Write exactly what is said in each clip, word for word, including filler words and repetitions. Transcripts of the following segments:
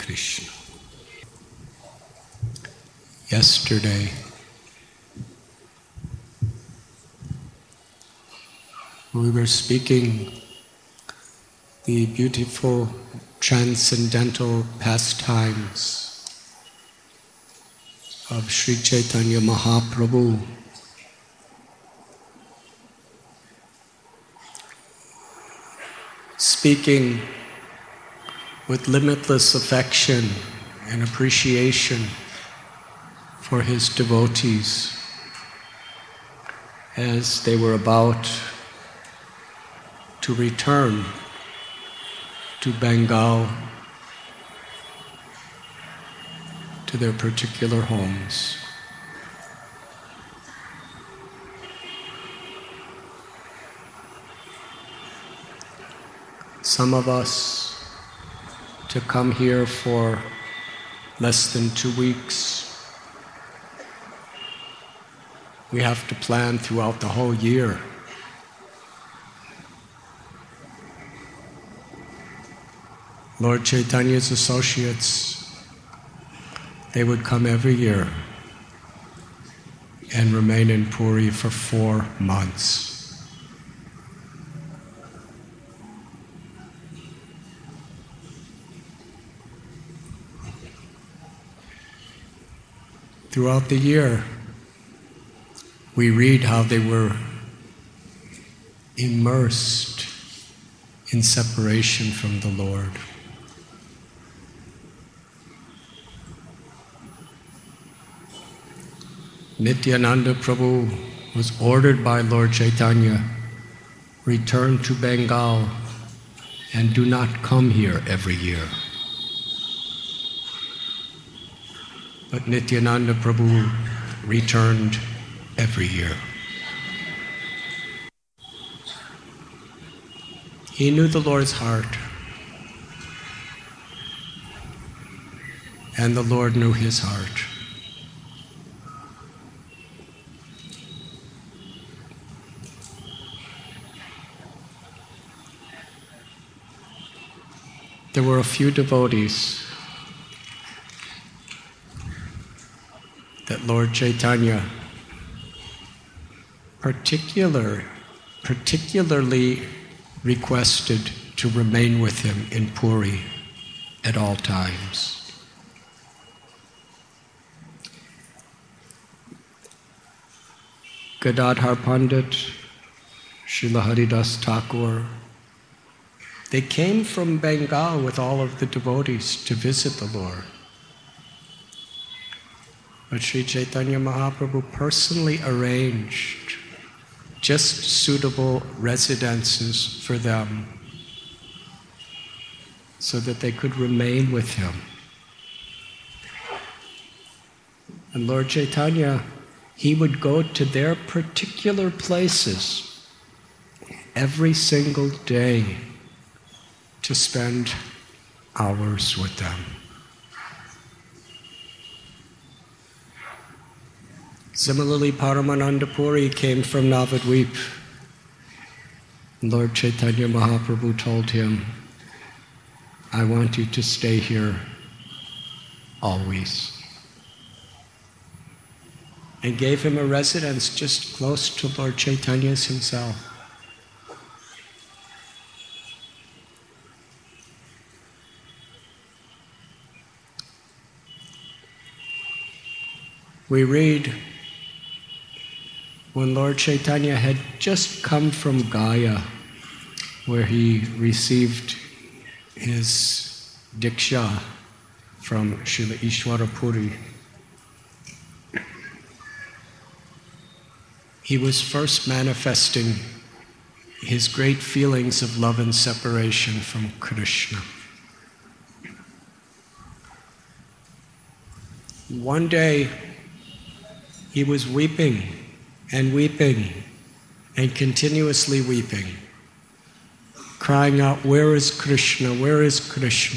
Krishna. Yesterday, we were speaking the beautiful transcendental pastimes of Sri Chaitanya Mahaprabhu. Speaking with limitless affection and appreciation for his devotees as they were about to return to Bengal, to their particular homes. Some of us to come here for less than two weeks. We have to plan throughout the whole year. Lord Chaitanya's associates, they would come every year and remain in Puri for four months. Throughout the year, we read how they were immersed in separation from the Lord. Nityananda Prabhu was ordered by Lord Chaitanya, return to Bengal and do not come here every year. But Nityananda Prabhu returned every year. He knew the Lord's heart, and the Lord knew his heart. There were a few devotees that Lord Chaitanya particular, particularly requested to remain with him in Puri at all times. Gadadhar Pandit, Srila Haridas Thakur, they came from Bengal with all of the devotees to visit the Lord. But Sri Chaitanya Mahaprabhu personally arranged just suitable residences for them so that they could remain with him. And Lord Chaitanya, he would go to their particular places every single day to spend hours with them. Similarly, Paramananda Puri came from Navadvip. Lord Chaitanya Mahaprabhu told him, I want you to stay here always. And gave him a residence just close to Lord Chaitanya's himself. We read when Lord Chaitanya had just come from Gaya, where he received his Diksha from Srila Ishwara Puri, he was first manifesting his great feelings of love and separation from Krishna. One day, he was weeping and weeping and continuously weeping, crying out, where is Krishna? Where is Krishna?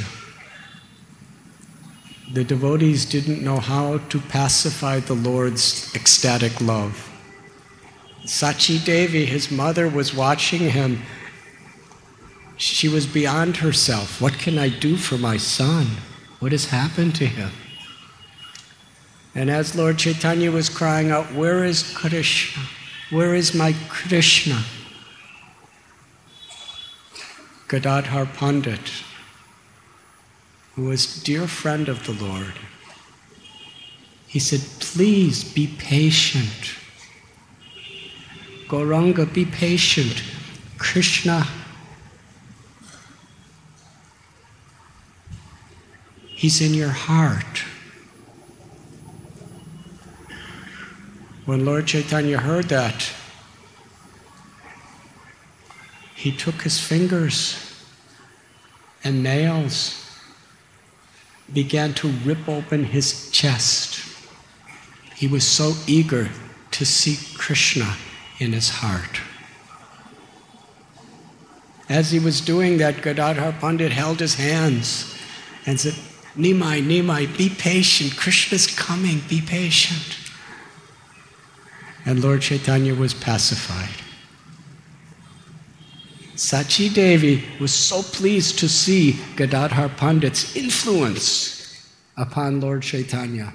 The devotees didn't know how to pacify the Lord's ecstatic love. Sachi Devi, his mother, was watching him. She was beyond herself. What can I do for my son? What has happened to him? And as Lord Chaitanya was crying out, where is Krishna? Where is my Krishna? Gadadhar Pandit, who was a dear friend of the Lord, he said, please be patient. Gauranga, be patient. Krishna, he's in your heart. When Lord Chaitanya heard that, he took his fingers and nails, began to rip open his chest. He was so eager to see Krishna in his heart. As he was doing that, Gadadhar Pandit held his hands and said, Nimai, Nimai, be patient. Krishna's coming, be patient. And Lord Chaitanya was pacified. Sachi Devi was so pleased to see Gadadhar Pandit's influence upon Lord Chaitanya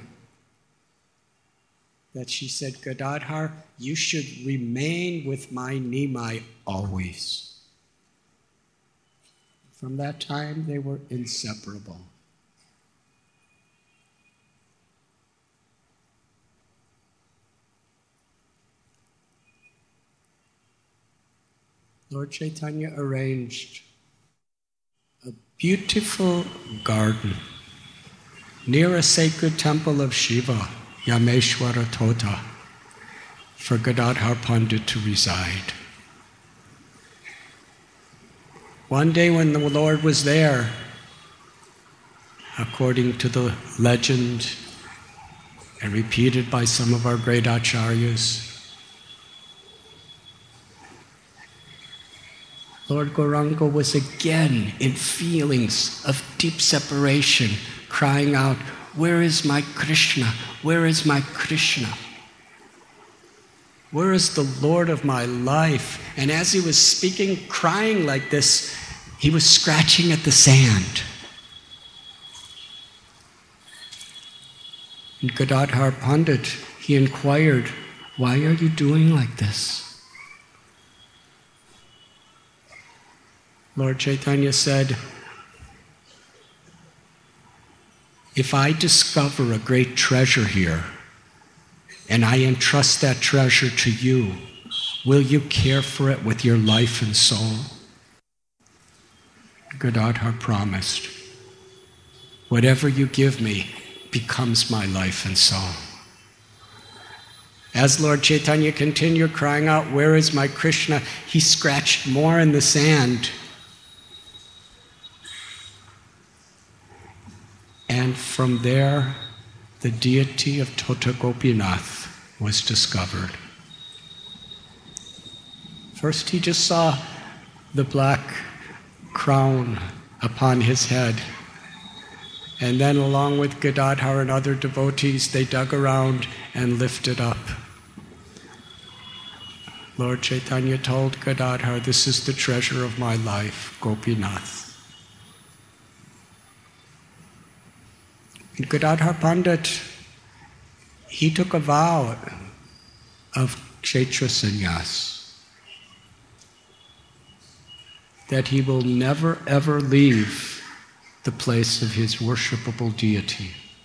that she said, Gadadhar, you should remain with my Nimai always. From that time, they were inseparable. Lord Chaitanya arranged a beautiful garden near a sacred temple of Shiva, Yameshwara Tota, for Gadadhar Pandit to reside. One day when the Lord was there, according to the legend and repeated by some of our great acharyas, Lord Gauranga was again in feelings of deep separation, crying out, where is my Krishna? Where is my Krishna? Where is the Lord of my life? And as he was speaking, crying like this, he was scratching at the sand. And Gadadhar Pandit, he inquired, why are you doing like this? Lord Chaitanya said, if I discover a great treasure here, and I entrust that treasure to you, will you care for it with your life and soul? Gadadhar promised, whatever you give me becomes my life and soul. As Lord Chaitanya continued crying out, where is my Krishna? He scratched more in the sand. And from there, the deity of Tota Gopinath was discovered. First, he just saw the black crown upon his head. And then, along with Gadadhar and other devotees, they dug around and lifted up. Lord Chaitanya told Gadadhar, this is the treasure of my life, Gopinath. And Gadadhar Pandit, he took a vow of Kshetra Sannyas, that he will never ever leave the place of his worshipable deity.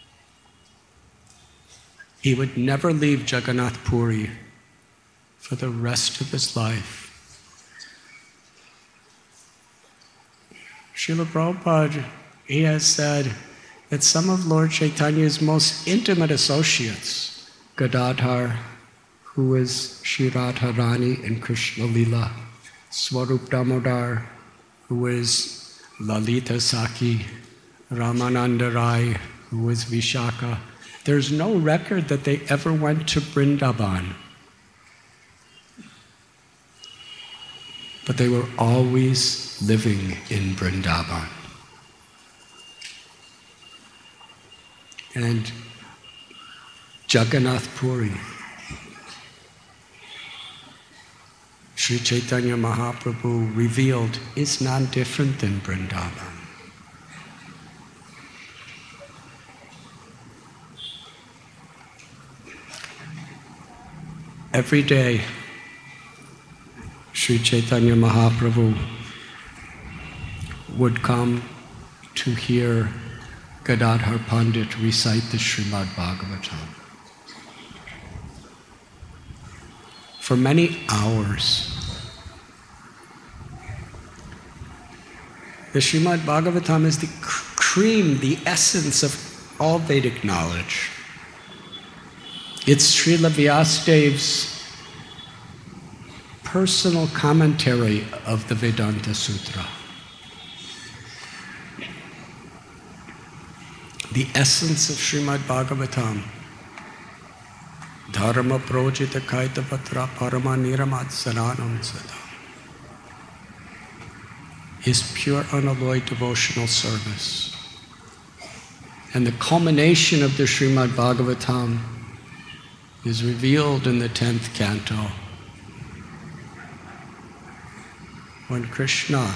He would never leave Jagannath Puri for the rest of his life. Srila Prabhupada, he has said that some of Lord Chaitanya's most intimate associates, Gadadhar, who is Shri Radharani in Krishna Lila, Swarup Damodar, who is Lalita Saki, Ramananda Rai, who is Vishaka, there's no record that they ever went to Vrindavan. But they were always living in Vrindavan. And Jagannath Puri, Sri Chaitanya Mahaprabhu revealed, is not different than Vrindavan. every day, Sri Chaitanya Mahaprabhu would come to hear Gadadhar Pandit recite the Srimad Bhagavatam. For many hours. The Srimad Bhagavatam is the cream, the essence of all Vedic knowledge. It's Srila Vyasadev's personal commentary of the Vedanta Sutra. The essence of Srimad Bhagavatam, Dharma projita kaita patra parama niramat saranam sada, is pure unalloyed devotional service. And the culmination of the Srimad Bhagavatam is revealed in the tenth canto, when Krishna,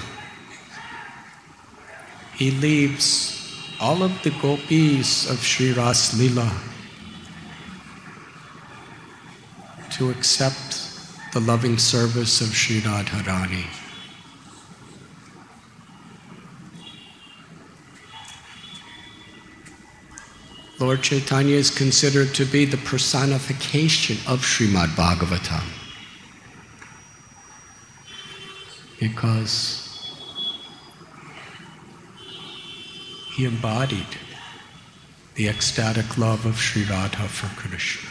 he leaves all of the gopis of Sri Ras Leela to accept the loving service of Sri Radharani. Lord Chaitanya is considered to be the personification of Srimad Bhagavatam, because he embodied the ecstatic love of Sri Radha for Krishna.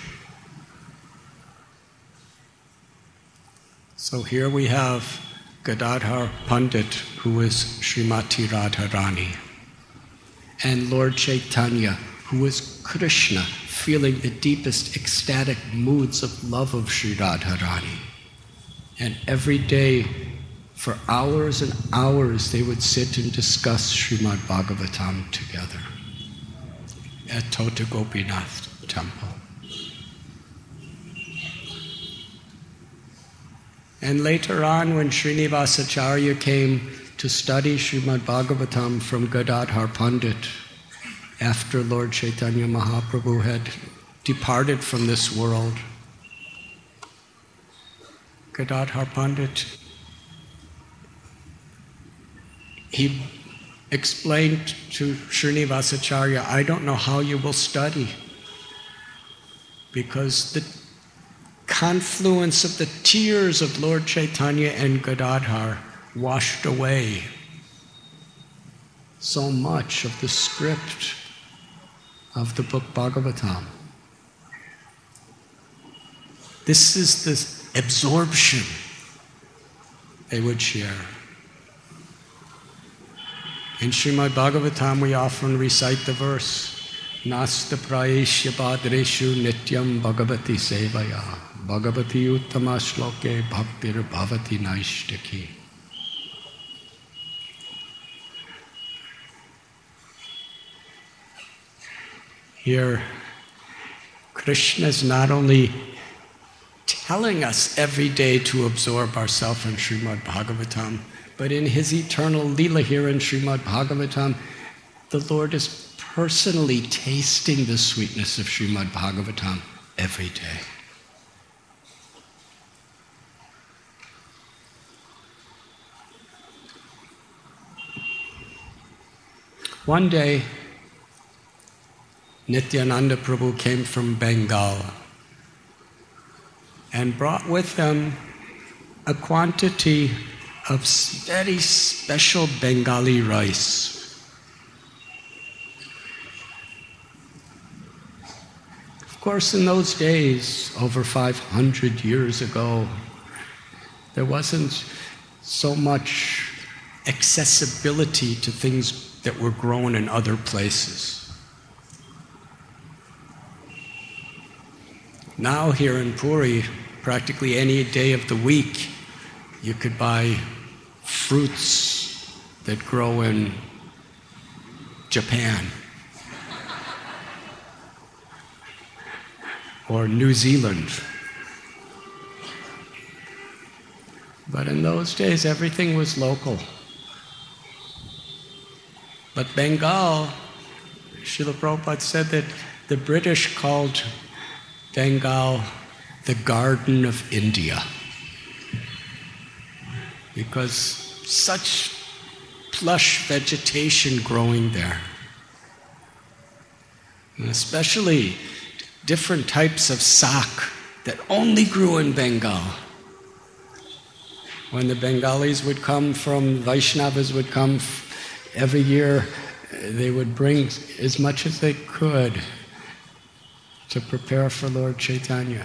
So here we have Gadadhar Pandit, who is Srimati Radharani, and Lord Chaitanya, who is Krishna, feeling the deepest ecstatic moods of love of Sri Radharani. And every day, for hours and hours, they would sit and discuss Srimad Bhagavatam together at Tota Gopinath temple. And later on, when Srinivasacharya came to study Srimad Bhagavatam from Gadadhar Pandit, after Lord Chaitanya Mahaprabhu had departed from this world, Gadadhar Pandit, he explained to Srinivasacharya, I don't know how you will study, because the confluence of the tears of Lord Chaitanya and Gadadhar washed away so much of the script of the book Bhagavatam. This is the absorption they would share. In Srimad Bhagavatam, we often recite the verse, Nasta prayeshya padreshu nityam bhagavati sevaya, bhagavati uttama shloke bhaktir bhavati naishtaki. Here, Krishna is not only telling us every day to absorb ourselves in Srimad Bhagavatam, but in his eternal Leela here in Srimad Bhagavatam, the Lord is personally tasting the sweetness of Srimad Bhagavatam every day. One day, Nityananda Prabhu came from Bengal and brought with him a quantity of very special Bengali rice. Of course, in those days, over five hundred years ago, there wasn't so much accessibility to things that were grown in other places. Now here in Puri, practically any day of the week, you could buy fruits that grow in Japan or New Zealand. But in those days, everything was local. But Bengal, Srila Prabhupada said that the British called Bengal the Garden of India, because such plush vegetation growing there, and especially different types of sak that only grew in Bengal. When the Bengalis would come from, Vaishnavas would come every year, they would bring as much as they could to prepare for Lord Chaitanya.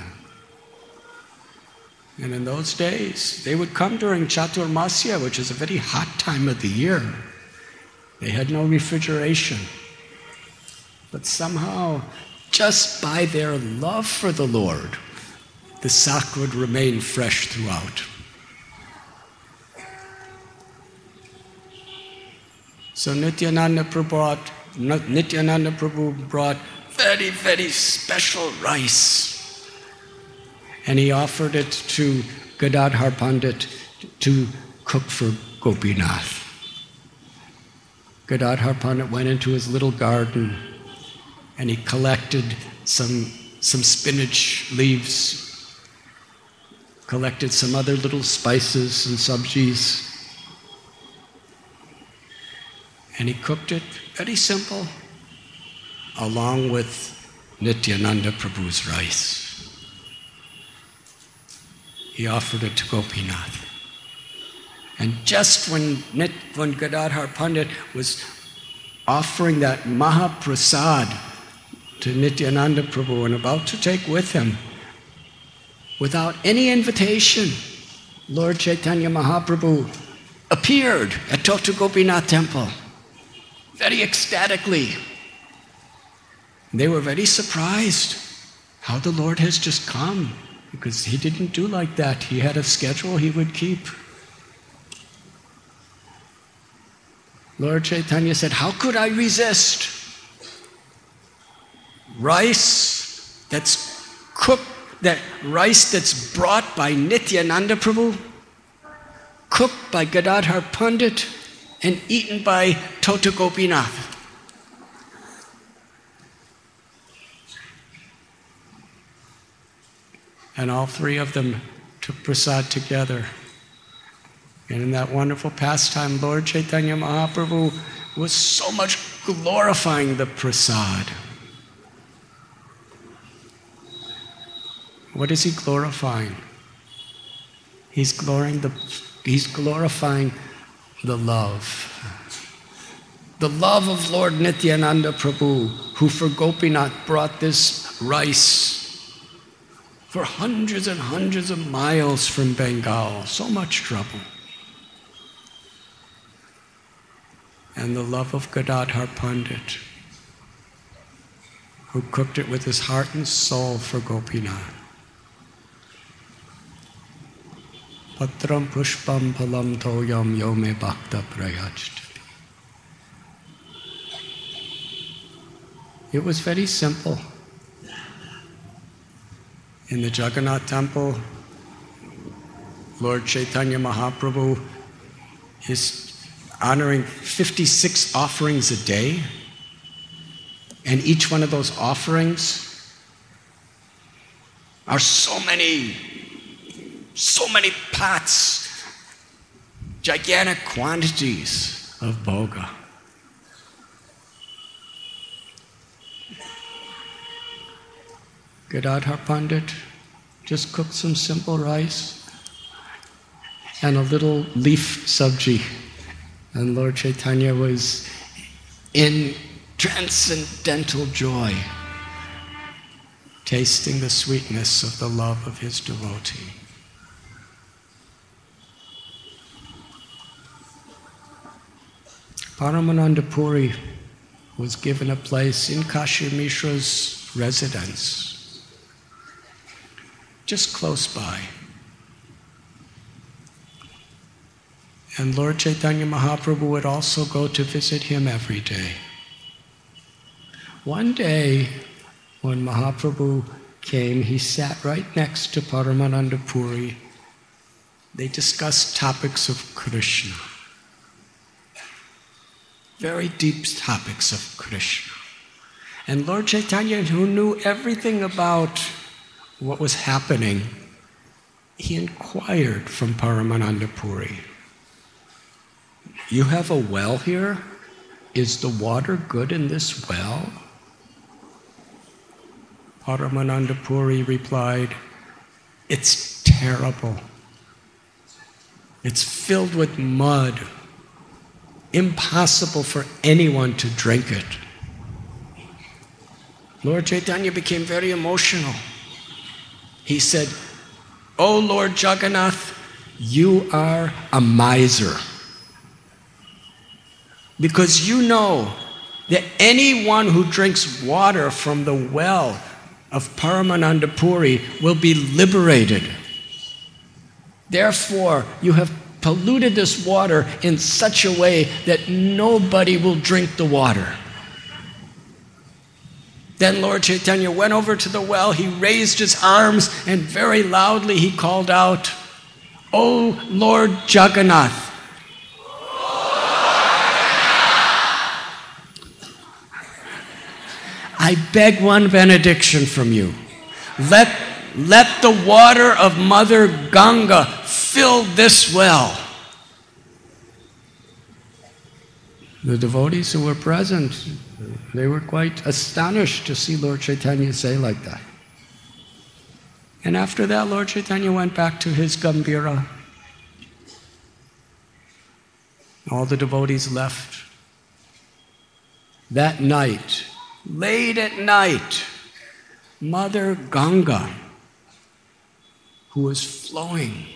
And in those days, they would come during Chaturmasya, which is a very hot time of the year. They had no refrigeration. But somehow, just by their love for the Lord, the sak would remain fresh throughout. So Nityananda Prabhu brought, Nityananda Prabhu brought very, very special rice. And he offered it to Gadadhar Pandit to cook for Gopinath. Gadadhar Pandit went into his little garden and he collected some, some spinach leaves, collected some other little spices and sabjis, and he cooked it very simple, along with Nityananda Prabhu's rice. He offered it to Gopinath. And just when, Nit, when Gadadhar Pandit was offering that Mahaprasad to Nityananda Prabhu and about to take with him, without any invitation, Lord Chaitanya Mahaprabhu appeared at Tota Gopinath temple, very ecstatically. They were very surprised how the Lord has just come, because he didn't do like that. He had a schedule he would keep. Lord Chaitanya said, how could I resist? Rice that's cooked, that rice that's brought by Nityananda Prabhu, cooked by Gadadhar Pandit, and eaten by Tota Gopinath. And all three of them took prasad together. And in that wonderful pastime, Lord Chaitanya Mahaprabhu was so much glorifying the prasad. What is he glorifying? He's glorifying the, he's glorifying the love. The love of Lord Nityananda Prabhu, who for Gopinath brought this rice for hundreds and hundreds of miles from Bengal, so much trouble. And the love of Gadadhar Pandit, who cooked it with his heart and soul for Gopinath. Patram pushpam phalam toyam yome bhakta prayachti. It was very simple. In the Jagannath temple, Lord Chaitanya Mahaprabhu is honoring fifty-six offerings a day, and each one of those offerings are so many, so many pots, gigantic quantities of bhoga. Gadadhar Pandit just cooked some simple rice and a little leaf sabji. And Lord Chaitanya was in transcendental joy, tasting the sweetness of the love of his devotee. Paramananda Puri was given a place in Kashi Mishra's residence, just close by. And Lord Chaitanya Mahaprabhu would also go to visit him every day. One day, when Mahaprabhu came, he sat right next to Paramananda Puri. They discussed topics of Krishna. Very deep topics of Krishna. And Lord Chaitanya, who knew everything about what was happening, he inquired from Paramananda Puri, "You have a well here? Is the water good in this well?" Paramananda Puri replied, "It's terrible. It's filled with mud. Impossible for anyone to drink it." Lord Chaitanya became very emotional. He said, "Oh Lord Jagannath, you are a miser. Because you know that anyone who drinks water from the well of Paramananda Puri will be liberated. Therefore, you have polluted this water in such a way that nobody will drink the water." Then Lord Chaitanya went over to the well, he raised his arms, and very loudly he called out, "O Lord Jagannath, I beg one benediction from you. Let, let the water of Mother Ganga fill this well." The devotees who were present, they were quite astonished to see Lord Chaitanya say like that. And after that, Lord Chaitanya went back to his Gambhira. All the devotees left. That night, late at night, Mother Ganga, who was flowing,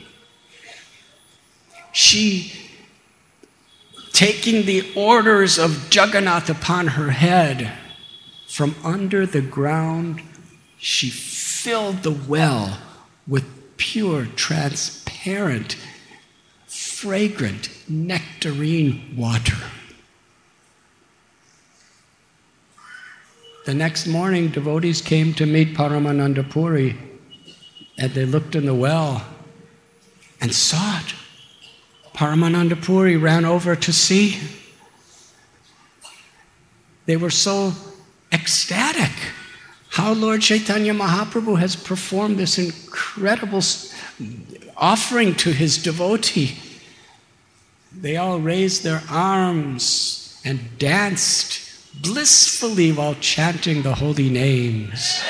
she, taking the orders of Jagannath upon her head, from under the ground, she filled the well with pure, transparent, fragrant, nectarine water. The next morning, devotees came to meet Paramananda Puri, and they looked in the well and saw it. Paramananda Puri ran over to see. They were so ecstatic how Lord Chaitanya Mahaprabhu has performed this incredible offering to his devotee. They all raised their arms and danced blissfully while chanting the holy names.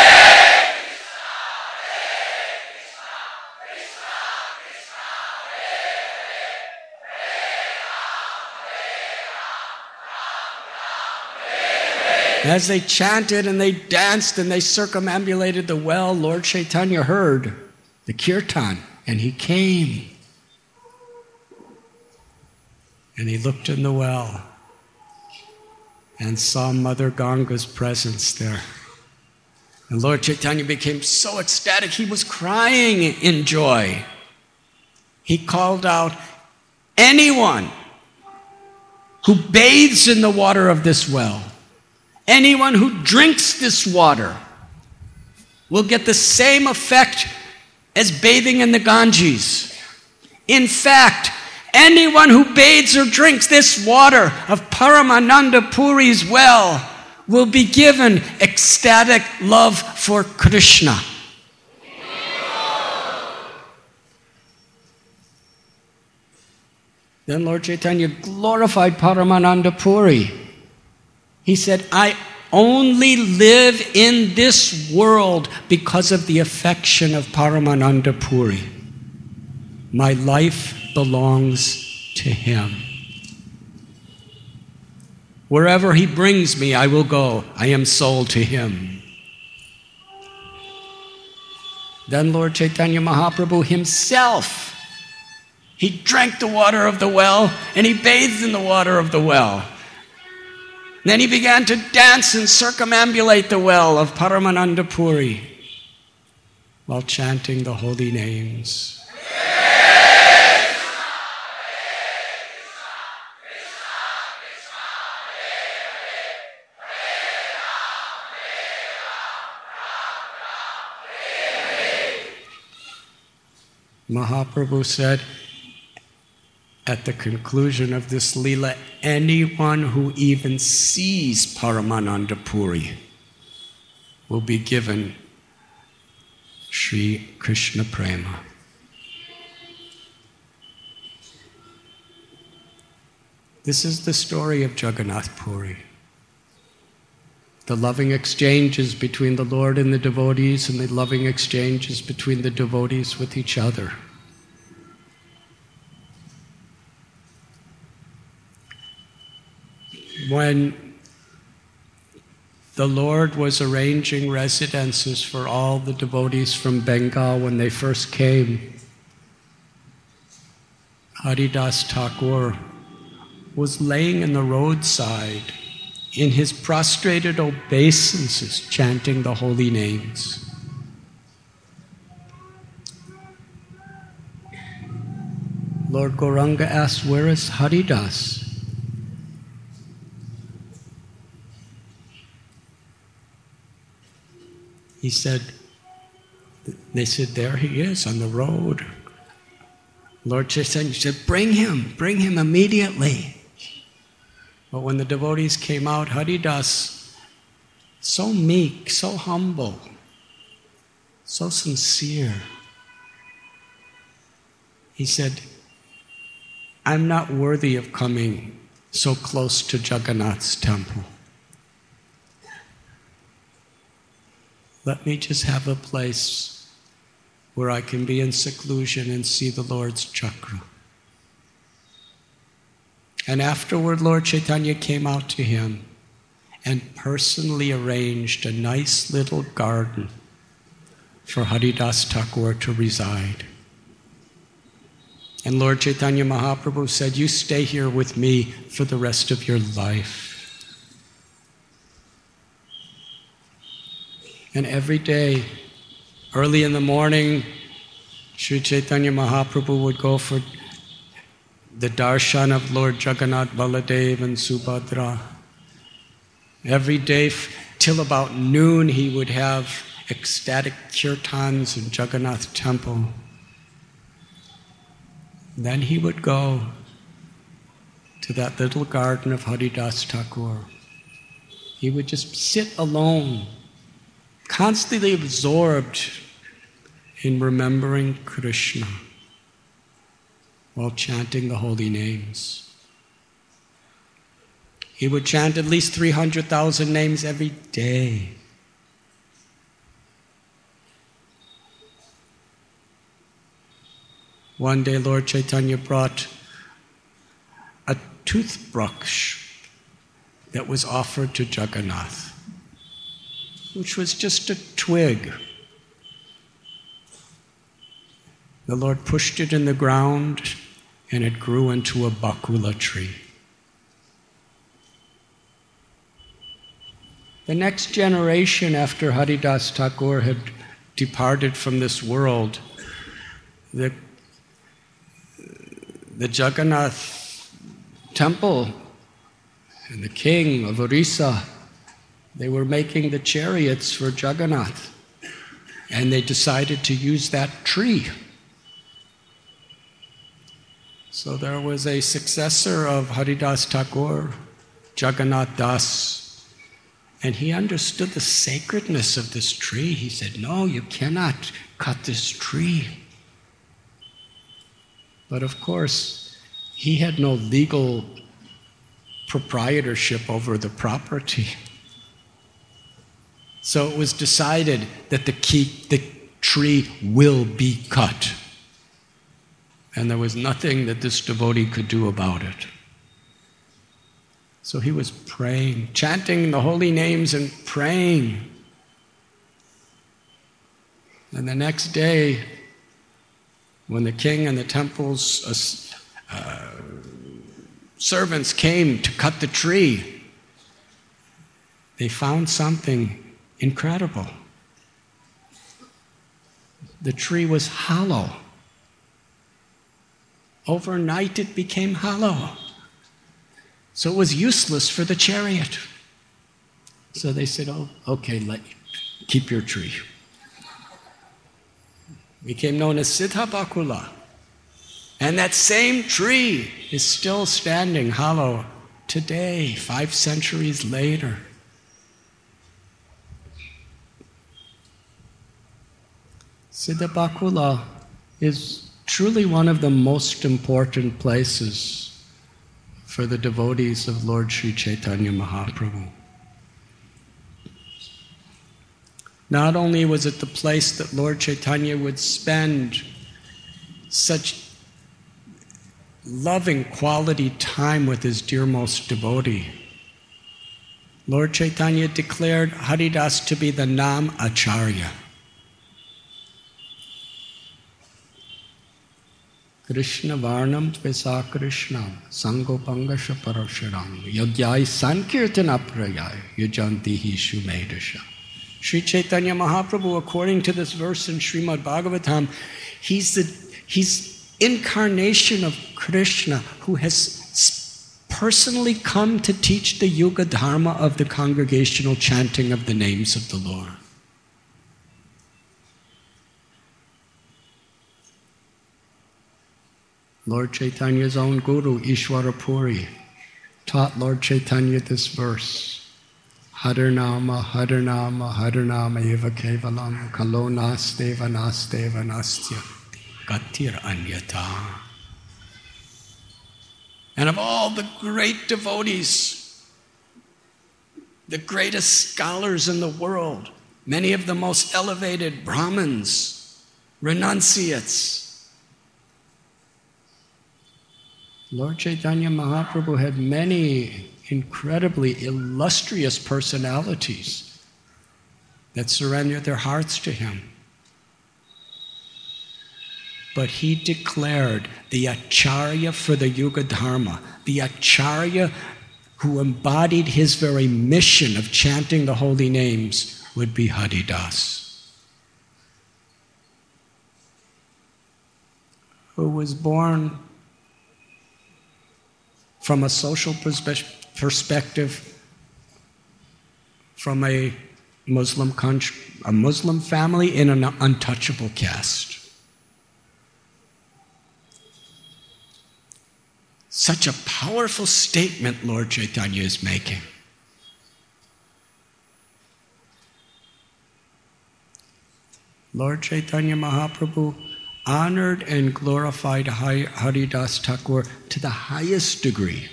As they chanted and they danced and they circumambulated the well, Lord Chaitanya heard the kirtan, and he came. And he looked in the well and saw Mother Ganga's presence there. And Lord Chaitanya became so ecstatic, he was crying in joy. He called out, "Anyone who bathes in the water of this well, anyone who drinks this water will get the same effect as bathing in the Ganges. In fact, anyone who bathes or drinks this water of Paramananda Puri's well will be given ecstatic love for Krishna." Then Lord Chaitanya glorified Paramananda Puri. He said, "I only live in this world because of the affection of Paramananda Puri. My life belongs to him. Wherever he brings me, I will go. I am sold to him." Then Lord Chaitanya Mahaprabhu himself, he drank the water of the well and he bathed in the water of the well. Then he began to dance and circumambulate the well of Paramananda Puri while chanting the holy names. Mahaprabhu said, at the conclusion of this Leela, anyone who even sees Paramananda Puri will be given Sri Krishna Prema. This is the story of Jagannath Puri. The loving exchanges between the Lord and the devotees, and the loving exchanges between the devotees with each other. When the Lord was arranging residences for all the devotees from Bengal when they first came, Haridas Thakur was laying in the roadside in his prostrated obeisances, chanting the holy names. Lord Gauranga asked, "Where is Haridas?" He said, they said, "There he is on the road." Lord Chaitanya said, "Bring him, bring him immediately." But when the devotees came out, Haridas, so meek, so humble, so sincere, he said, "I'm not worthy of coming so close to Jagannath's temple. Let me just have a place where I can be in seclusion and see the Lord's chakra." And afterward, Lord Chaitanya came out to him and personally arranged a nice little garden for Haridas Thakur to reside. And Lord Chaitanya Mahaprabhu said, "You stay here with me for the rest of your life." And every day, early in the morning, Sri Chaitanya Mahaprabhu would go for the darshan of Lord Jagannath, Baladev and Subhadra. Every day f- till about noon he would have ecstatic kirtans in Jagannath temple. Then he would go to that little garden of Haridas Thakur. He would just sit alone, constantly absorbed in remembering Krishna while chanting the holy names. He would chant at least three hundred thousand names every day. One day Lord Chaitanya brought a toothbrush that was offered to Jagannath, which was just a twig. The Lord pushed it in the ground and it grew into a bakula tree. The next generation after Haridas Thakur had departed from this world, the, the Jagannath temple and the king of Orissa, they were making the chariots for Jagannath, and they decided to use that tree. So there was a successor of Haridas Thakur, Jagannath Das, and he understood the sacredness of this tree. He said, "No, you cannot cut this tree." But of course, he had no legal proprietorship over the property. So it was decided that the, key, the tree will be cut. And there was nothing that this devotee could do about it. So he was praying, chanting the holy names and praying. And the next day, when the king and the temple's uh, uh, servants came to cut the tree, they found something incredible. The tree was hollow. Overnight it became hollow. So it was useless for the chariot. So they said, "Oh, okay, let keep your tree." It became known as Siddha Bakula. And that same tree is still standing hollow today, five centuries later. Siddhabakula is truly one of the most important places for the devotees of Lord Sri Chaitanya Mahaprabhu. Not only was it the place that Lord Chaitanya would spend such loving quality time with his dearmost devotee, Lord Chaitanya declared Haridas to be the Nam Acharya. Krishna Varnam Tvesa Krishnam Sangopangasha Parasharam Yogyai Sankirtana Prayai Yujantihi Shumedasha. Sri Chaitanya Mahaprabhu, according to this verse in Srimad Bhagavatam, he's the he's incarnation of Krishna who has personally come to teach the Yuga Dharma of the congregational chanting of the names of the Lord. Lord Chaitanya's own guru, Ishwara Puri, taught Lord Chaitanya this verse. Harinama, Harinama, Harinama eva kevalam, kalo nasteva nasteva nastya, gatir anyata. And of all the great devotees, the greatest scholars in the world, many of the most elevated Brahmins, renunciates, Lord Chaitanya Mahaprabhu had many incredibly illustrious personalities that surrendered their hearts to him. But he declared the Acharya for the Yuga Dharma, the Acharya who embodied his very mission of chanting the holy names, would be Haridas, who was born from a social perspe- perspective, from a Muslim country, a Muslim family in an untouchable caste. Such a powerful statement Lord Chaitanya is making. Lord Chaitanya Mahaprabhu honored and glorified Haridas Thakur to the highest degree,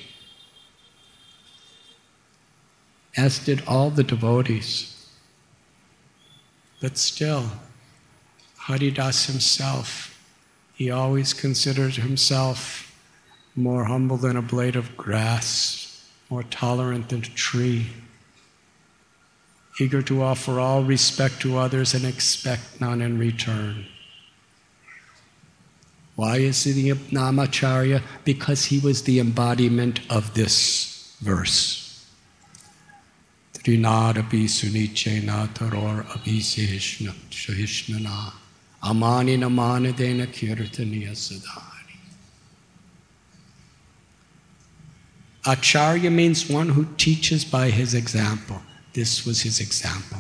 as did all the devotees. But still, Haridas himself, he always considered himself more humble than a blade of grass, more tolerant than a tree, eager to offer all respect to others and expect none in return. Why is he the Namacharya? Because he was the embodiment of this verse. Trinad api sunichena taror api sahishnana amani namanadena kirtaniya sadhani. Acharya means one who teaches by his example. This was his example.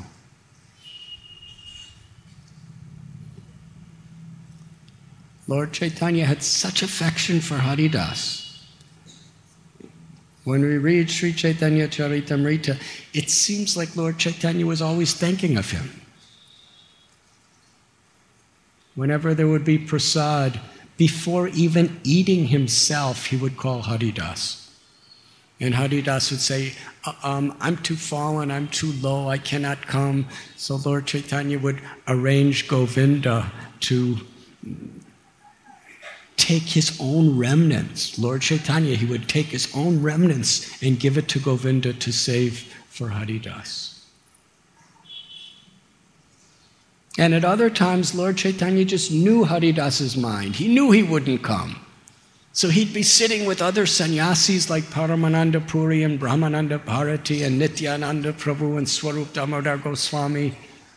Lord Chaitanya had such affection for Haridas. When we read Sri Chaitanya Charitamrita, it seems like Lord Chaitanya was always thinking of him. Whenever there would be prasad, before even eating himself, he would call Haridas. And Haridas would say, um, I'm too fallen, I'm too low, I cannot come. So Lord Chaitanya would arrange Govinda to take his own remnants. Lord Chaitanya, he would take his own remnants and give it to Govinda to save for Haridas. And at other times, Lord Chaitanya just knew Haridas's mind. He knew he wouldn't come. So he'd be sitting with other sannyasis like Paramananda Puri and Brahmananda Bharati and Nityananda Prabhu and Swarup Damodar Goswami.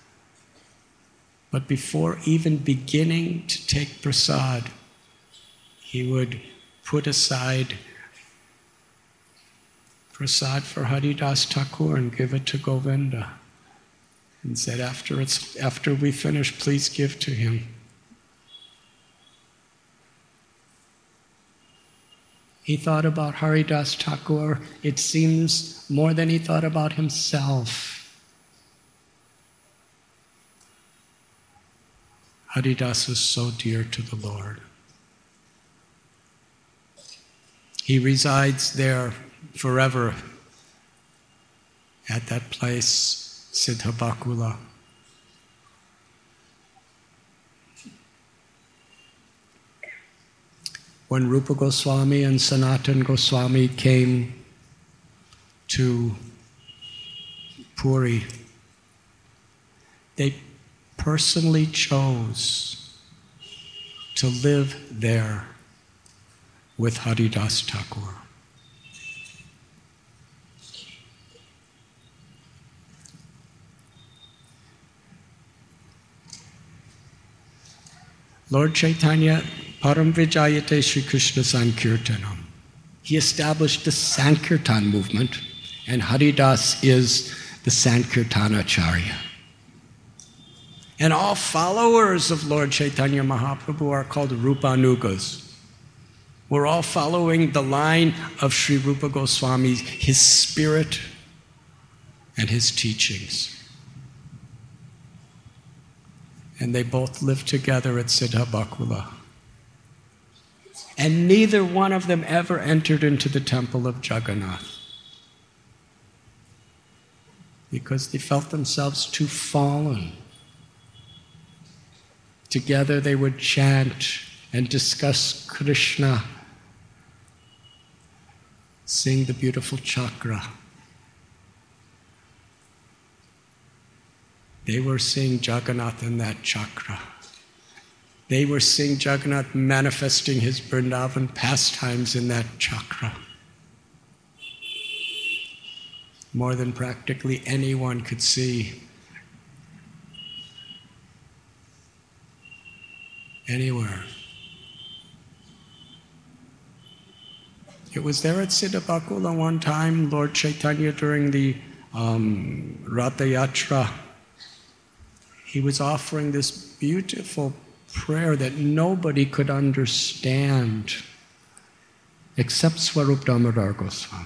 But before even beginning to take prasad, he would put aside prasad for Haridas Thakur and give it to Govinda. And said, after, it's, after we finish, please give to him. He thought about Haridas Thakur, it seems, more than he thought about himself. Haridas was so dear to the Lord. He resides there forever at that place, Siddhabakula. When Rupa Goswami and Sanatan Goswami came to Puri, they personally chose to live there with Haridas Thakur. Lord Chaitanya, Param Vijayate Sri Krishna Sankirtanam. He established the Sankirtan movement, and Haridas is the Sankirtanacharya. And all followers of Lord Chaitanya Mahaprabhu are called Rupanugas. We're all following the line of Sri Rupa Goswami, his spirit and his teachings. And they both lived together at Siddhabakula. And neither one of them ever entered into the temple of Jagannath, because they felt themselves too fallen. Together they would chant and discuss Krishna, sing the beautiful chakra. They were seeing Jagannath in that chakra. They were seeing Jagannath manifesting his Vrindavan pastimes in that chakra. More than practically anyone could see anywhere. It was there at Siddhabakula one time, Lord Chaitanya, during the um, Ratha Yatra, he was offering this beautiful prayer that nobody could understand except Swarup Damodar Goswami.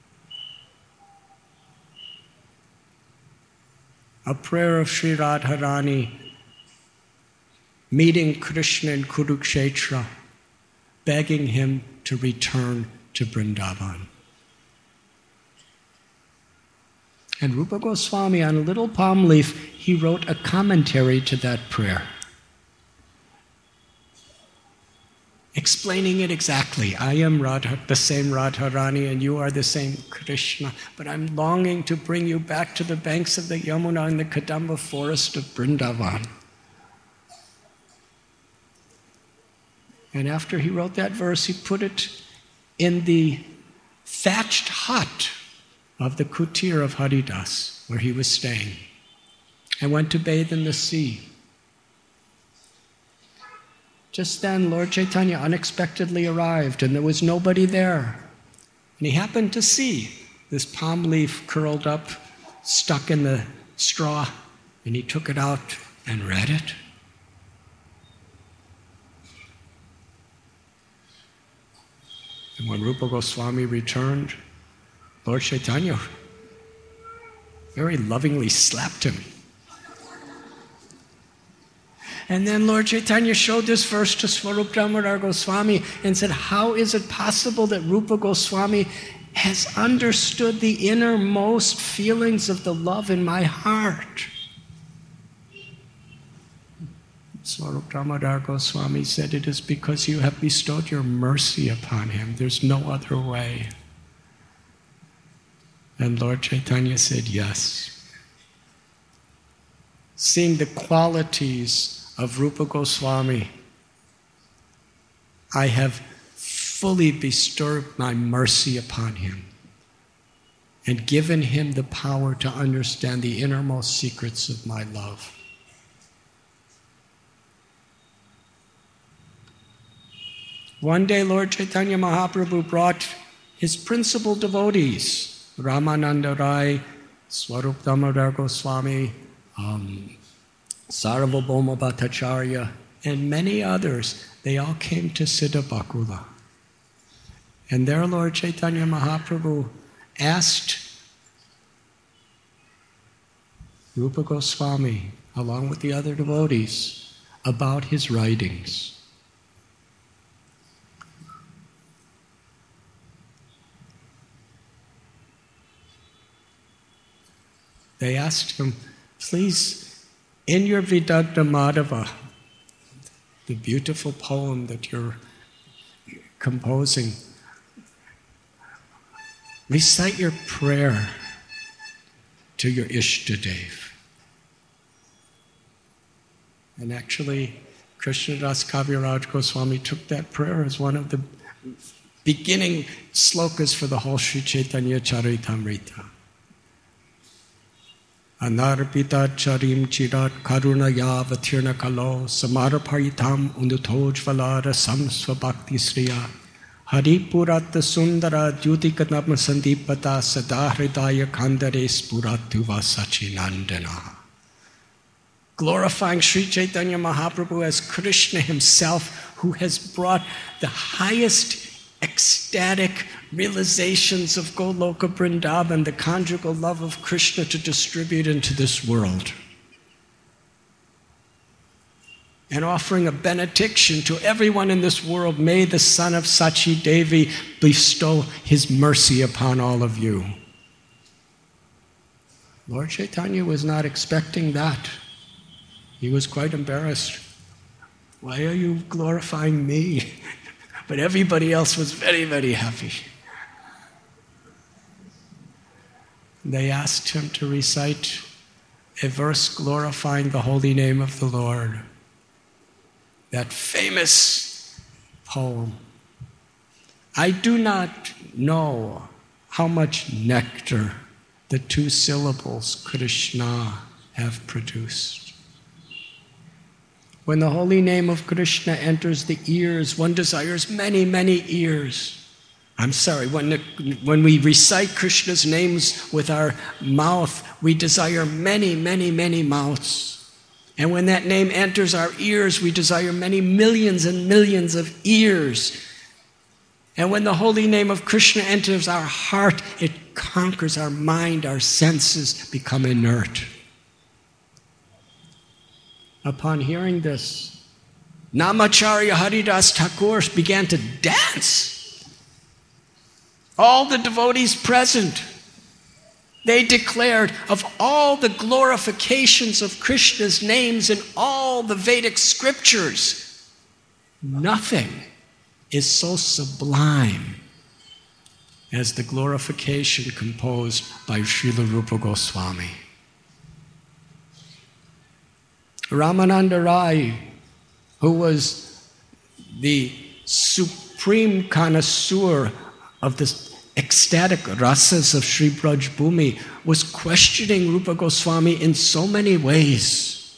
A prayer of Sri Radharani meeting Krishna in Kurukshetra, begging him to return to Vrindavan. And Rupa Goswami, on a little palm leaf, he wrote a commentary to that prayer, explaining it exactly. I am Radha, the same Radharani, and you are the same Krishna, but I'm longing to bring you back to the banks of the Yamuna in the Kadamba forest of Vrindavan. And after he wrote that verse, he put it in the thatched hut of the kutir of Haridas, where he was staying, and went to bathe in the sea. Just then, Lord Chaitanya unexpectedly arrived, and there was nobody there. And he happened to see this palm leaf curled up, stuck in the straw, and he took it out and read it. And when Rupa Goswami returned, Lord Chaitanya very lovingly slapped him. And then Lord Chaitanya showed this verse to Swarup Damodar Goswami and said, how is it possible that Rupa Goswami has understood the innermost feelings of the love in my heart? Swarup Damodar Goswami said, it is because you have bestowed your mercy upon him. There's no other way. And Lord Chaitanya said, yes. Seeing the qualities of Rupa Goswami, I have fully bestowed my mercy upon him and given him the power to understand the innermost secrets of my love. One day, Lord Chaitanya Mahaprabhu brought his principal devotees, Ramananda Rai, Swarup Damodar Goswami, um, Sarvabhauma Bhattacharya, and many others. They all came to Siddhabakula. And there Lord Chaitanya Mahaprabhu asked Rupa Goswami, along with the other devotees, about his writings. They asked him, please, in your Vidagdha Madhava, the beautiful poem that you're composing, recite your prayer to your Ishtadev. And actually, Krishnadas Kaviraj Goswami took that prayer as one of the beginning slokas for the whole Sri Chaitanya Charitamrita. Anarpita charim chirat karuna yavatirna kalo samaraparitam undutojvalara samsva bhakti sriya haripurata sundara dyutikatama sandipata sadahridaya kandare spuratuva sachinandana. Glorifying Sri Chaitanya Mahaprabhu as Krishna himself, who has brought the highest ecstatic realizations of Goloka Vrindavan, the conjugal love of Krishna, to distribute into this world. And offering a benediction to everyone in this world, may the son of Sachi Devi bestow his mercy upon all of you. Lord Chaitanya was not expecting that. He was quite embarrassed. Why are you glorifying me? But everybody else was very, very happy. They asked him to recite a verse glorifying the holy name of the Lord. That famous poem. I do not know how much nectar the two syllables Krishna have produced. When the holy name of Krishna enters the ears, one desires many, many ears. I'm sorry, when, the, when we recite Krishna's names with our mouth, we desire many, many, many mouths. And when that name enters our ears, we desire many millions and millions of ears. And when the holy name of Krishna enters our heart, it conquers our mind, our senses become inert. Upon hearing this, Namacharya Haridas Thakur began to dance. All the devotees present, they declared, of all the glorifications of Krishna's names in all the Vedic scriptures, nothing is so sublime as the glorification composed by Srila Rupa Goswami. Ramananda Rai, who was the supreme connoisseur of the ecstatic rasas of Sri Braj Bhumi, was questioning Rupa Goswami in so many ways.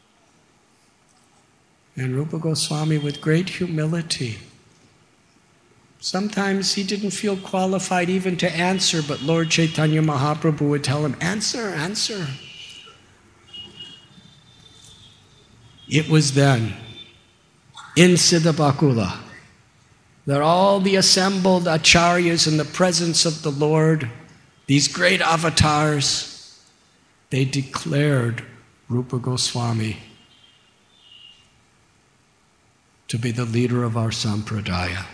And Rupa Goswami, with great humility, sometimes he didn't feel qualified even to answer, but Lord Chaitanya Mahaprabhu would tell him, answer, answer. It was then, in Siddhabakula, that all the assembled acharyas in the presence of the Lord, these great avatars, they declared Rupa Goswami to be the leader of our sampradaya.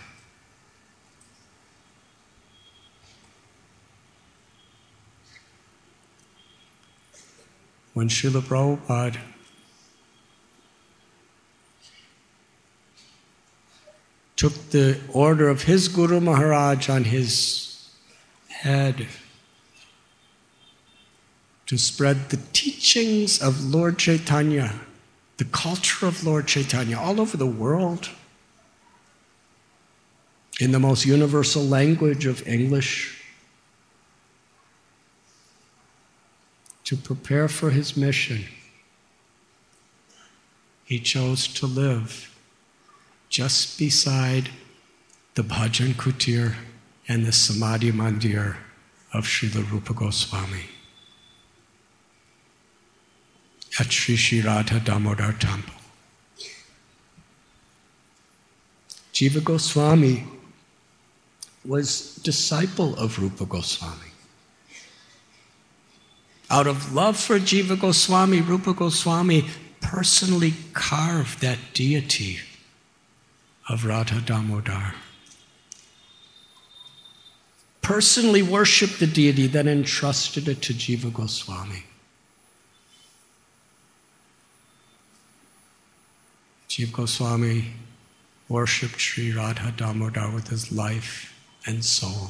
When Srila Prabhupada took the order of his Guru Maharaj on his head to spread the teachings of Lord Chaitanya, the culture of Lord Chaitanya all over the world, in the most universal language of English, to prepare for his mission, he chose to live just beside the Bhajan Kutir and the Samadhi Mandir of Srila Rupa Goswami at Sri Sri Radha Damodar Temple. Jiva Goswami was disciple of Rupa Goswami. Out of love for Jiva Goswami, Rupa Goswami personally carved that deity of Radha Damodar. Personally worshipped the deity, then entrusted it to Jiva Goswami. Jiva Goswami worshipped Sri Radha Damodar with his life and soul.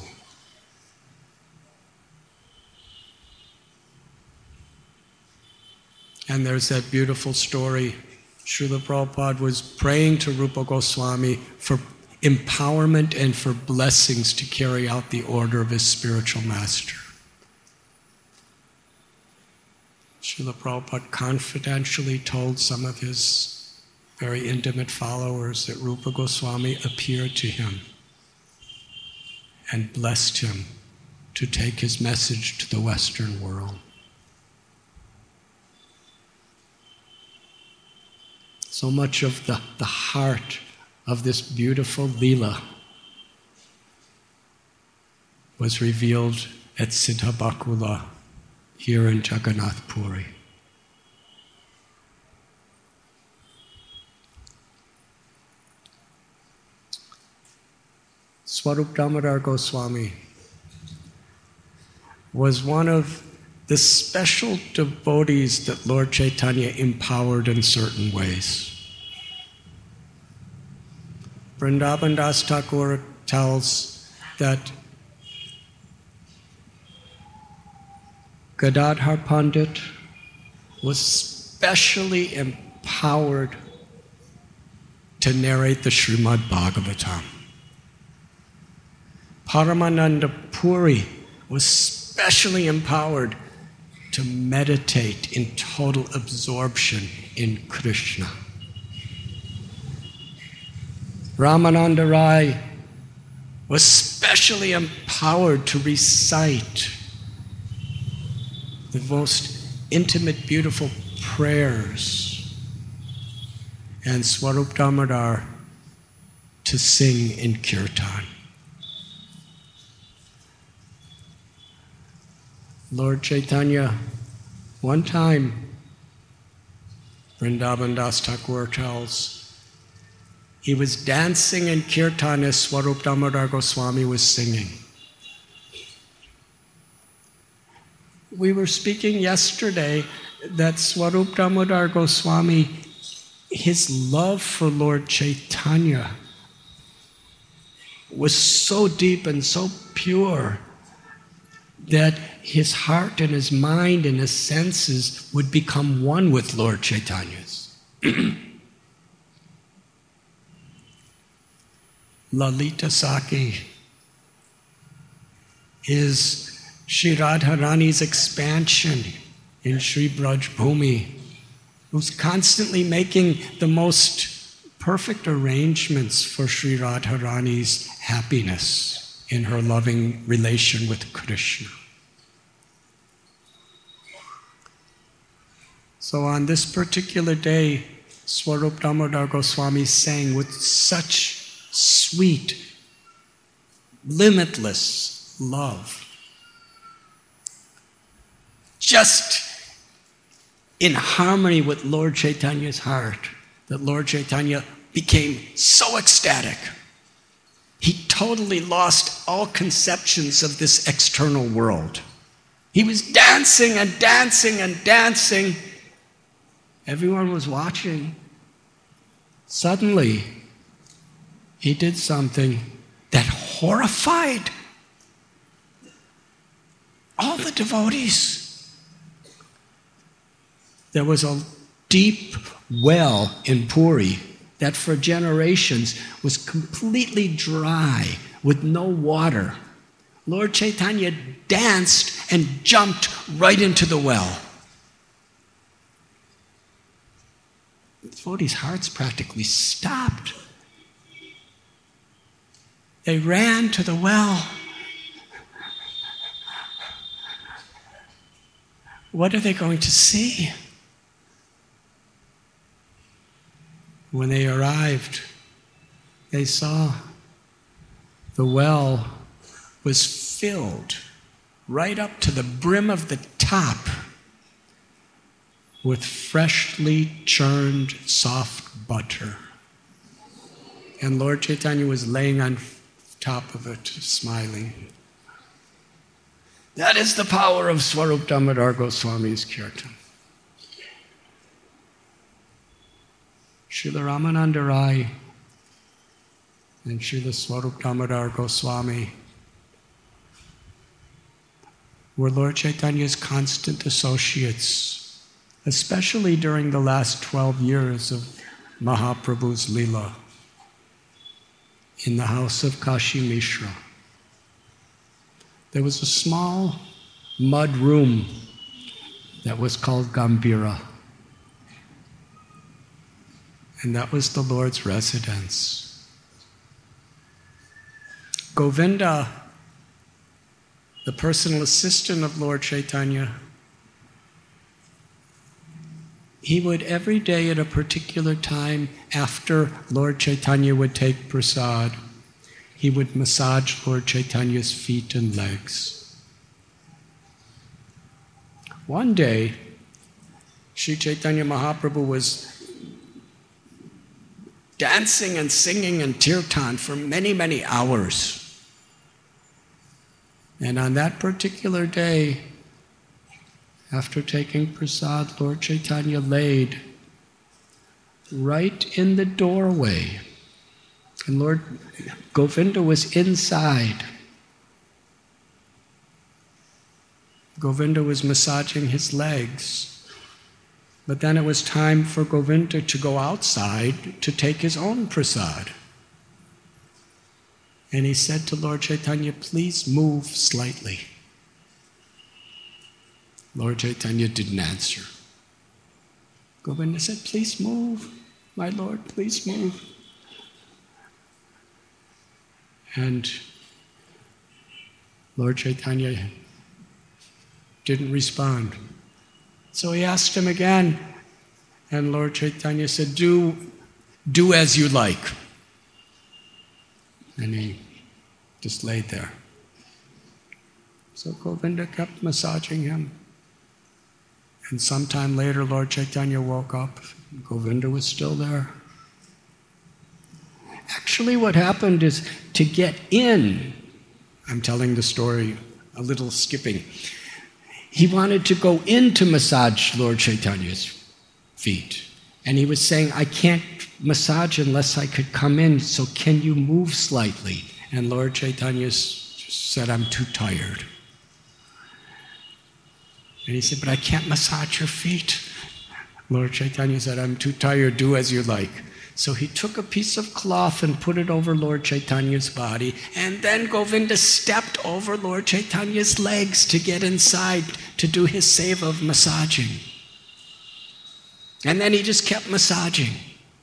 And there's that beautiful story. Srila Prabhupada was praying to Rupa Goswami for empowerment and for blessings to carry out the order of his spiritual master. Srila Prabhupada confidentially told some of his very intimate followers that Rupa Goswami appeared to him and blessed him to take his message to the Western world. So much of the, the heart of this beautiful Leela was revealed at Siddha Bakula here in Jagannath Puri. Swarup Damodar Goswami was one of the special devotees that Lord Chaitanya empowered in certain ways. Vrindavan Das Thakur tells that Gadadhar Pandit was specially empowered to narrate the Srimad Bhagavatam. Paramananda Puri was specially empowered to meditate in total absorption in Krishna. Ramananda Rai was specially empowered to recite the most intimate, beautiful prayers, and Swarup Damodar to sing in kirtan. Lord Chaitanya, one time, Vrindavan Das Thakur tells, he was dancing in kirtan as Swarup Damodar Goswami was singing. We were speaking yesterday that Swarup Damodar Goswami, his love for Lord Chaitanya was so deep and so pure that his heart and his mind and his senses would become one with Lord Chaitanya's. Lalita Saki is Sri Radharani's expansion in Sri Braj Bhumi, who's constantly making the most perfect arrangements for Sri Radharani's happiness in her loving relation with Krishna. So on this particular day, Swarup Damodar Goswami sang with such sweet, limitless love. Just in harmony with Lord Chaitanya's heart, that Lord Chaitanya became so ecstatic. He totally lost all conceptions of this external world. He was dancing and dancing and dancing. Everyone was watching. Suddenly, he did something that horrified all the devotees. There was a deep well in Puri that for generations was completely dry with no water. Lord Chaitanya danced and jumped right into the well. The devotees' hearts practically stopped. They ran to the well. What are they going to see? When they arrived, they saw the well was filled right up to the brim of the top with freshly churned soft butter. And Lord Chaitanya was laying on top of it, smiling. That is the power of Swarup Damodar Goswami's kirtan. Srila Ramananda Rai and Srila Swarup Damodar Goswami were Lord Chaitanya's constant associates, especially during the last twelve years of Mahaprabhu's Leela in the house of Kashi Mishra. There was a small mud room that was called Gambhira, and that was the Lord's residence. Govinda, the personal assistant of Lord Chaitanya, he would every day at a particular time after Lord Chaitanya would take prasad, he would massage Lord Chaitanya's feet and legs. One day, Sri Chaitanya Mahaprabhu was dancing and singing in kirtan for many, many hours. And on that particular day, after taking prasad, Lord Chaitanya laid right in the doorway. And Lord Govinda was inside. Govinda was massaging his legs. But then it was time for Govinda to go outside to take his own prasad. And he said to Lord Chaitanya, please move slightly. Lord Chaitanya didn't answer. Govinda said, please move, my Lord, please move. And Lord Chaitanya didn't respond. So he asked him again, and Lord Chaitanya said, do, do as you like. And he just laid there. So Govinda kept massaging him. And sometime later, Lord Chaitanya woke up. Govinda was still there. Actually, what happened is to get in, I'm telling the story a little skipping. He wanted to go in to massage Lord Chaitanya's feet. And he was saying, I can't massage unless I could come in, so can you move slightly? And Lord Chaitanya said, I'm too tired. And he said, but I can't massage your feet. Lord Chaitanya said, I'm too tired, do as you like. So he took a piece of cloth and put it over Lord Chaitanya's body, and then Govinda stepped over Lord Chaitanya's legs to get inside to do his seva of massaging. And then he just kept massaging.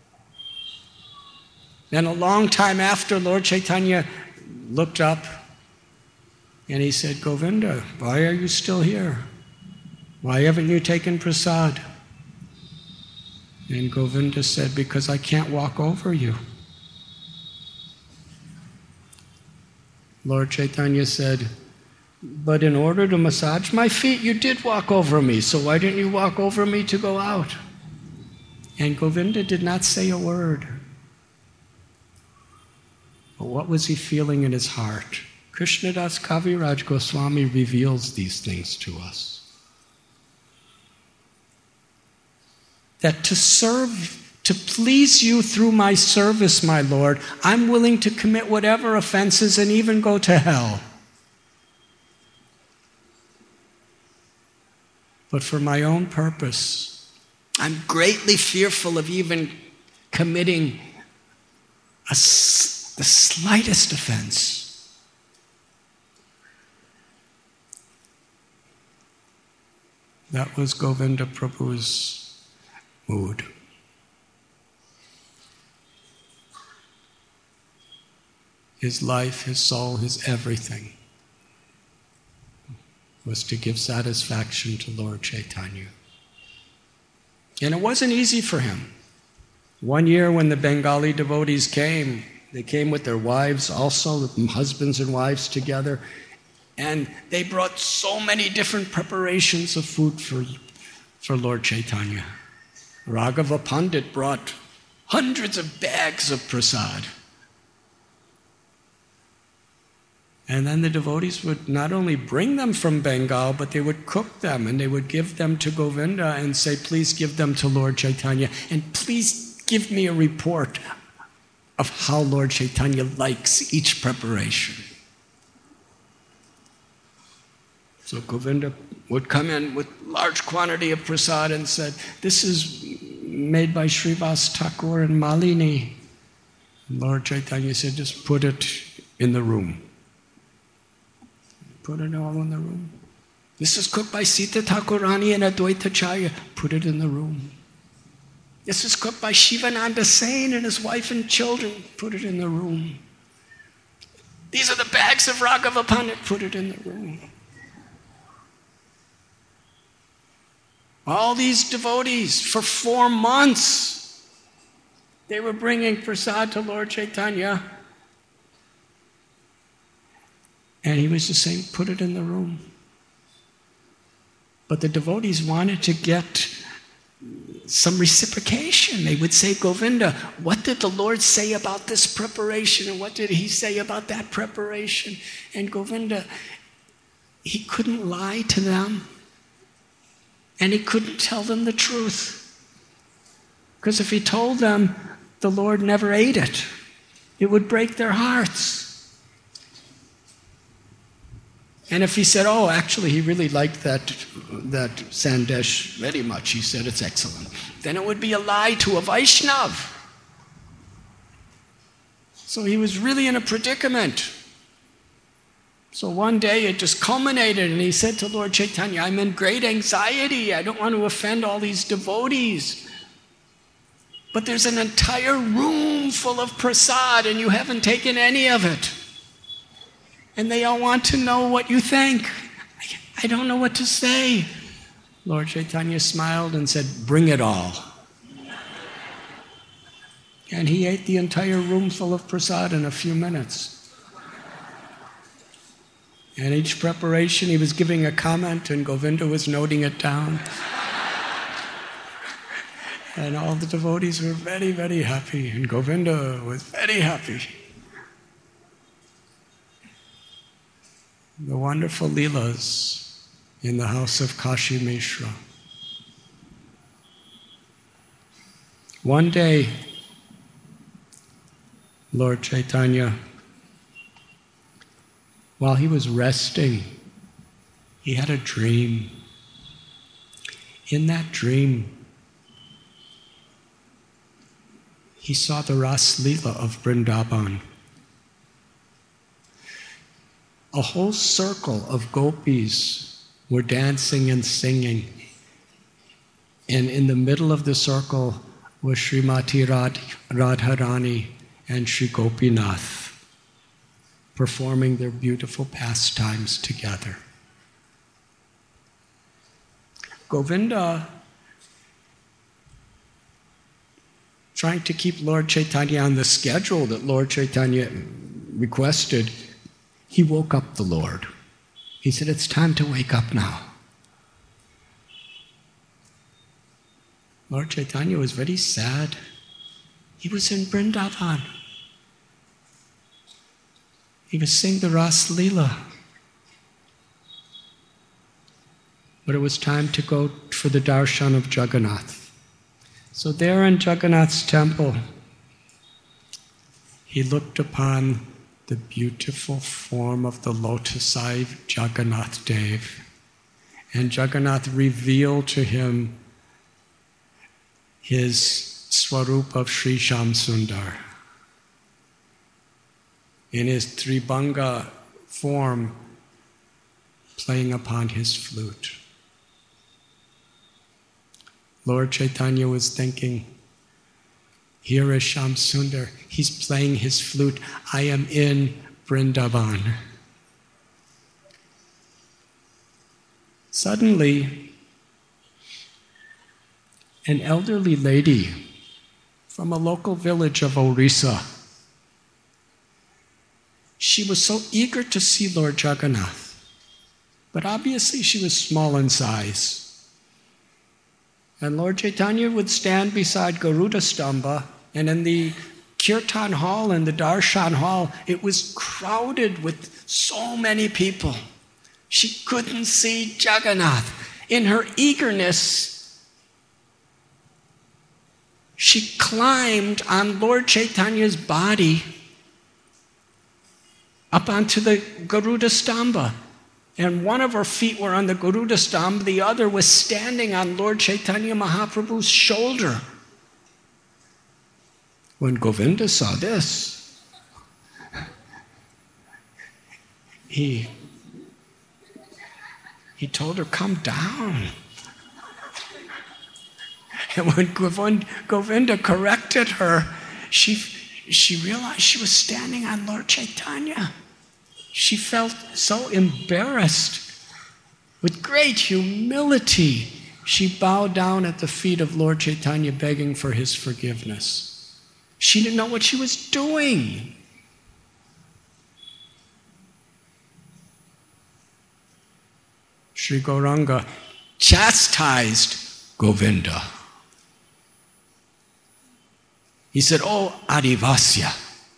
Then a long time after, Lord Chaitanya looked up and he said, Govinda, why are you still here? Why haven't you taken prasad? And Govinda said, because I can't walk over you. Lord Chaitanya said, but in order to massage my feet, you did walk over me, so why didn't you walk over me to go out? And Govinda did not say a word. But what was he feeling in his heart? Krishnadas Kaviraj Goswami reveals these things to us. That to serve, to please you through my service, my Lord, I'm willing to commit whatever offenses and even go to hell. But for my own purpose, I'm greatly fearful of even committing a, the slightest offense. That was Govinda Prabhu's mood. His life, his soul, his everything was to give satisfaction to Lord Chaitanya. And it wasn't easy for him. One year when the Bengali devotees came, they came with their wives also, husbands and wives together, and they brought so many different preparations of food for for Lord Chaitanya. Raghava Pandit brought hundreds of bags of prasad. And then the devotees would not only bring them from Bengal, but they would cook them and they would give them to Govinda and say, please give them to Lord Chaitanya. And please give me a report of how Lord Chaitanya likes each preparation. So Govinda would come in with large quantity of prasad and said, this is made by Srivas Thakur and Malini. And Lord Chaitanya said, just put it in the room. Put it all in the room. This is cooked by Sita Thakurani and Advaita Charya. Put it in the room. This is cooked by Shivananda Sain and his wife and children. Put it in the room. These are the bags of Raghava Pandit. Put it in the room. All these devotees, for four months, they were bringing prasad to Lord Chaitanya. And he was just saying, put it in the room. But the devotees wanted to get some reciprocation. They would say, Govinda, what did the Lord say about this preparation? And what did he say about that preparation? And Govinda, he couldn't lie to them. And he couldn't tell them the truth. Because if he told them, the Lord never ate it, it would break their hearts. And if he said, oh, actually, he really liked that, that Sandesh very much, he said it's excellent, then it would be a lie to a Vaishnav. So he was really in a predicament. So one day it just culminated, and he said to Lord Chaitanya, I'm in great anxiety. I don't want to offend all these devotees. But there's an entire room full of prasad, and you haven't taken any of it. And they all want to know what you think. I don't know what to say. Lord Chaitanya smiled and said, bring it all. And he ate the entire room full of prasad in a few minutes. And each preparation he was giving a comment and Govinda was noting it down. And all the devotees were very, very happy. And Govinda was very happy. The wonderful Leelas in the house of Kashi Mishra. One day, Lord Chaitanya, while he was resting, he had a dream. In that dream, he saw the Ras Leela of Vrindavan. A whole circle of gopis were dancing and singing. And in the middle of the circle was Srimati Radh- Radharani and Sri Gopinath performing their beautiful pastimes together. Govinda, trying to keep Lord Chaitanya on the schedule that Lord Chaitanya requested, he woke up the Lord. He said, it's time to wake up now. Lord Chaitanya was very sad. He was in Vrindavan. He was singing the Ras Leela. But it was time to go for the darshan of Jagannath. So there in Jagannath's temple, he looked upon the beautiful form of the lotus-eyed Jagannath Dev. And Jagannath revealed to him his swarup of Sri Shyam Sundar. In his Tribhanga form, playing upon his flute. Lord Chaitanya was thinking, here is Shyam Sundar, he's playing his flute, I am in Vrindavan. Suddenly, an elderly lady from a local village of Orissa, she was so eager to see Lord Jagannath, but obviously she was small in size. And Lord Chaitanya would stand beside Garuda Stamba, and in the Kirtan hall and the Darshan hall, it was crowded with so many people. She couldn't see Jagannath. In her eagerness, she climbed on Lord Chaitanya's body up onto the Garuda Stamba. And one of her feet were on the Garuda Stamba, the other was standing on Lord Chaitanya Mahaprabhu's shoulder. When Govinda saw this, he, he told her, come down. And when Govinda corrected her, she, she realized she was standing on Lord Chaitanya. She felt so embarrassed. With great humility, she bowed down at the feet of Lord Chaitanya, begging for his forgiveness. She didn't know what she was doing. Sri Gauranga chastised Govinda. He said, "Oh, Adivasya,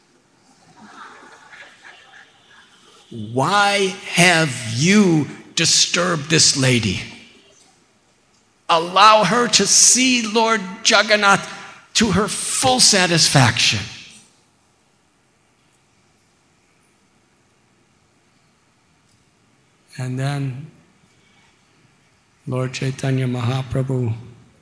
why have you disturbed this lady? Allow her to see Lord Jagannath to her full satisfaction." And then Lord Chaitanya Mahaprabhu,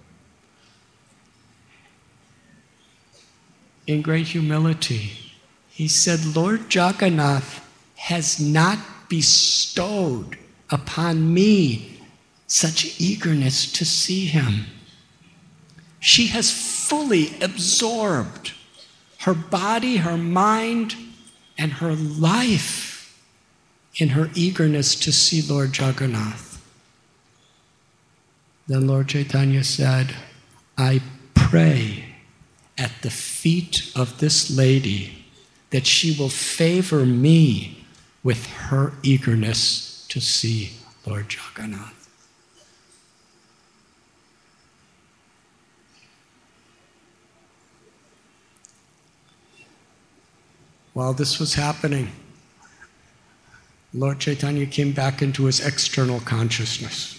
in great humility, he said, Lord Jagannath has not bestowed upon me such eagerness to see him. She has fully absorbed her body, her mind, and her life in her eagerness to see Lord Jagannath. Then Lord Chaitanya said, I pray at the feet of this lady that she will favor me with her eagerness to see Lord Jagannath. While this was happening, Lord Chaitanya came back into his external consciousness.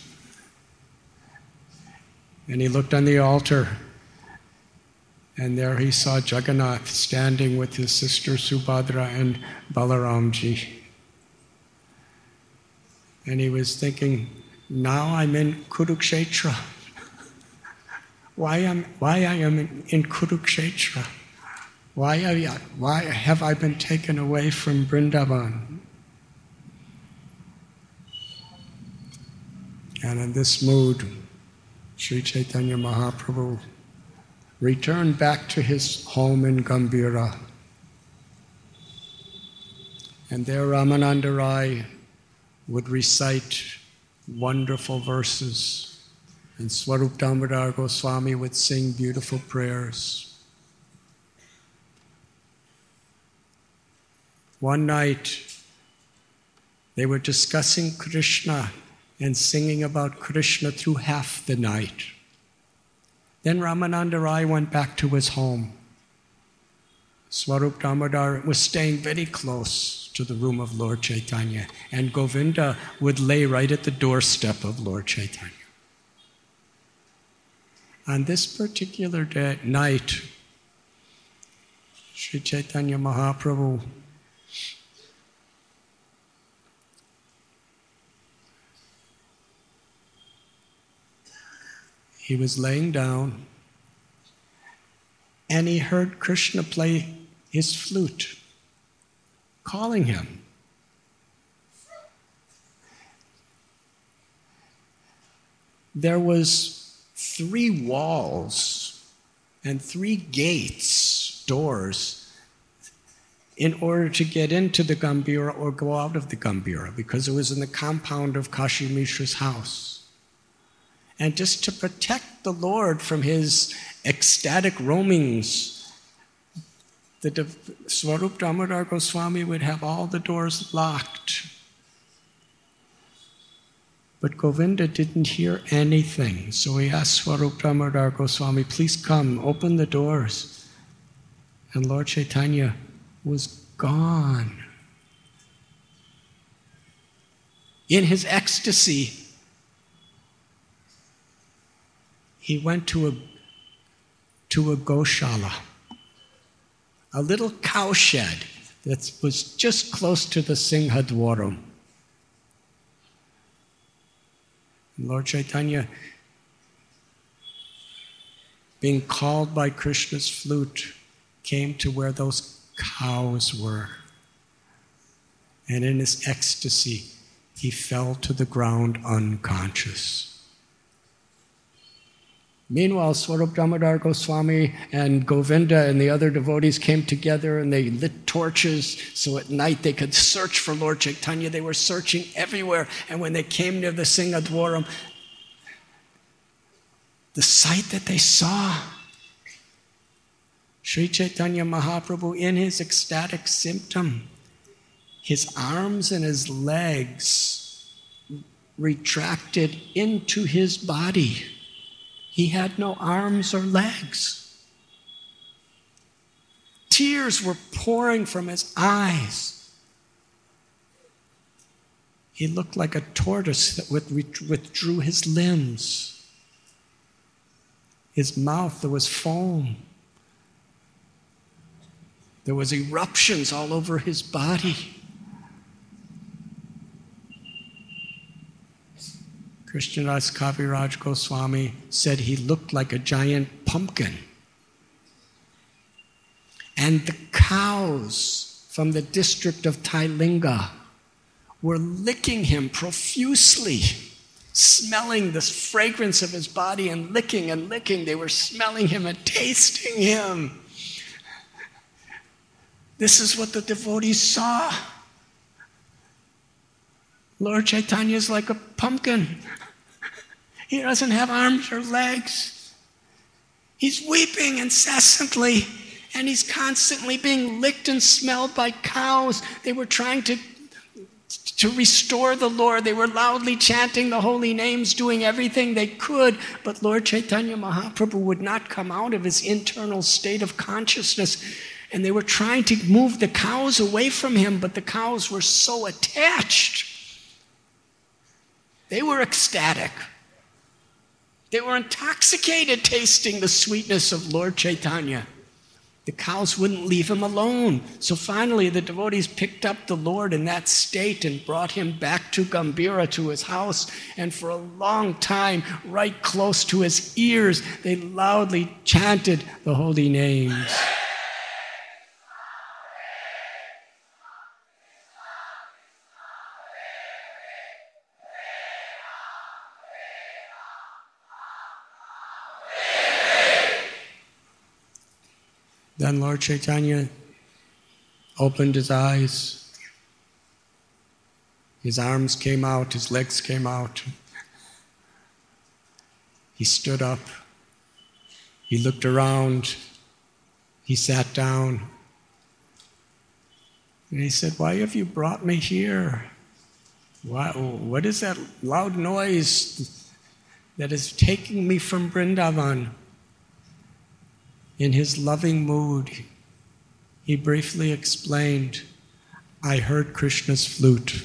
And he looked on the altar, and there he saw Jagannath standing with his sister Subhadra and Balaramji. And he was thinking, now I'm in Kurukshetra. Why am why I am in, in Kurukshetra? Why have, I, why have I been taken away from Vrindavan? And in this mood, Sri Chaitanya Mahaprabhu returned back to his home in Gambhira. And there Ramananda Rai would recite wonderful verses, and Swarup Damodar Goswami would sing beautiful prayers. One night, they were discussing Krishna and singing about Krishna through half the night. Then Ramananda Rai went back to his home. Swarup Damodar was staying very close to the room of Lord Chaitanya, and Govinda would lay right at the doorstep of Lord Chaitanya. On this particular day, night, Sri Chaitanya Mahaprabhu He was laying down, and he heard Krishna play his flute, calling him. There was three walls and three gates, doors, in order to get into the Gambhira or go out of the Gambhira, because it was in the compound of Kashi Mishra's house. And just to protect the Lord from his ecstatic roamings, the Swarup Damodar Goswami would have all the doors locked. But Govinda didn't hear anything. So he asked Swarup Damodar Goswami, please come, open the doors. And Lord Chaitanya was gone. In his ecstasy, he went to a, to a Goshala, a little cowshed that was just close to the Singhadwaram. Lord Chaitanya, being called by Krishna's flute, came to where those cows were. And in his ecstasy, he fell to the ground unconscious. Meanwhile, Swarup Damodar Goswami and Govinda and the other devotees came together and they lit torches so at night they could search for Lord Chaitanya. They were searching everywhere. And when they came near the Singhadwaram, the sight that they saw, Sri Chaitanya Mahaprabhu in his ecstatic symptom, his arms and his legs retracted into his body. He had no arms or legs. Tears were pouring from his eyes. He looked like a tortoise that withdrew his limbs. His mouth, there was foam. There was eruptions all over his body. Krishnadas Kaviraj Goswami said he looked like a giant pumpkin. And the cows from the district of Tailinga were licking him profusely, smelling the fragrance of his body and licking and licking. They were smelling him and tasting him. This is what the devotees saw. Lord Chaitanya is like a pumpkin. He doesn't have arms or legs. He's weeping incessantly, and he's constantly being licked and smelled by cows. They were trying to, to restore the Lord. They were loudly chanting the holy names, doing everything they could, but Lord Chaitanya Mahaprabhu would not come out of his internal state of consciousness. And they were trying to move the cows away from him, but the cows were so attached. They were ecstatic. They were intoxicated tasting the sweetness of Lord Chaitanya. The cows wouldn't leave him alone. So finally the devotees picked up the Lord in that state and brought him back to Gambhira, to his house. And for a long time, right close to his ears, they loudly chanted the holy names. Then Lord Chaitanya opened his eyes. His arms came out, his legs came out. He stood up. He looked around. He sat down. And he said, "Why have you brought me here? Why, what is that loud noise that is taking me from Vrindavan?" In his loving mood, he briefly explained, "I heard Krishna's flute.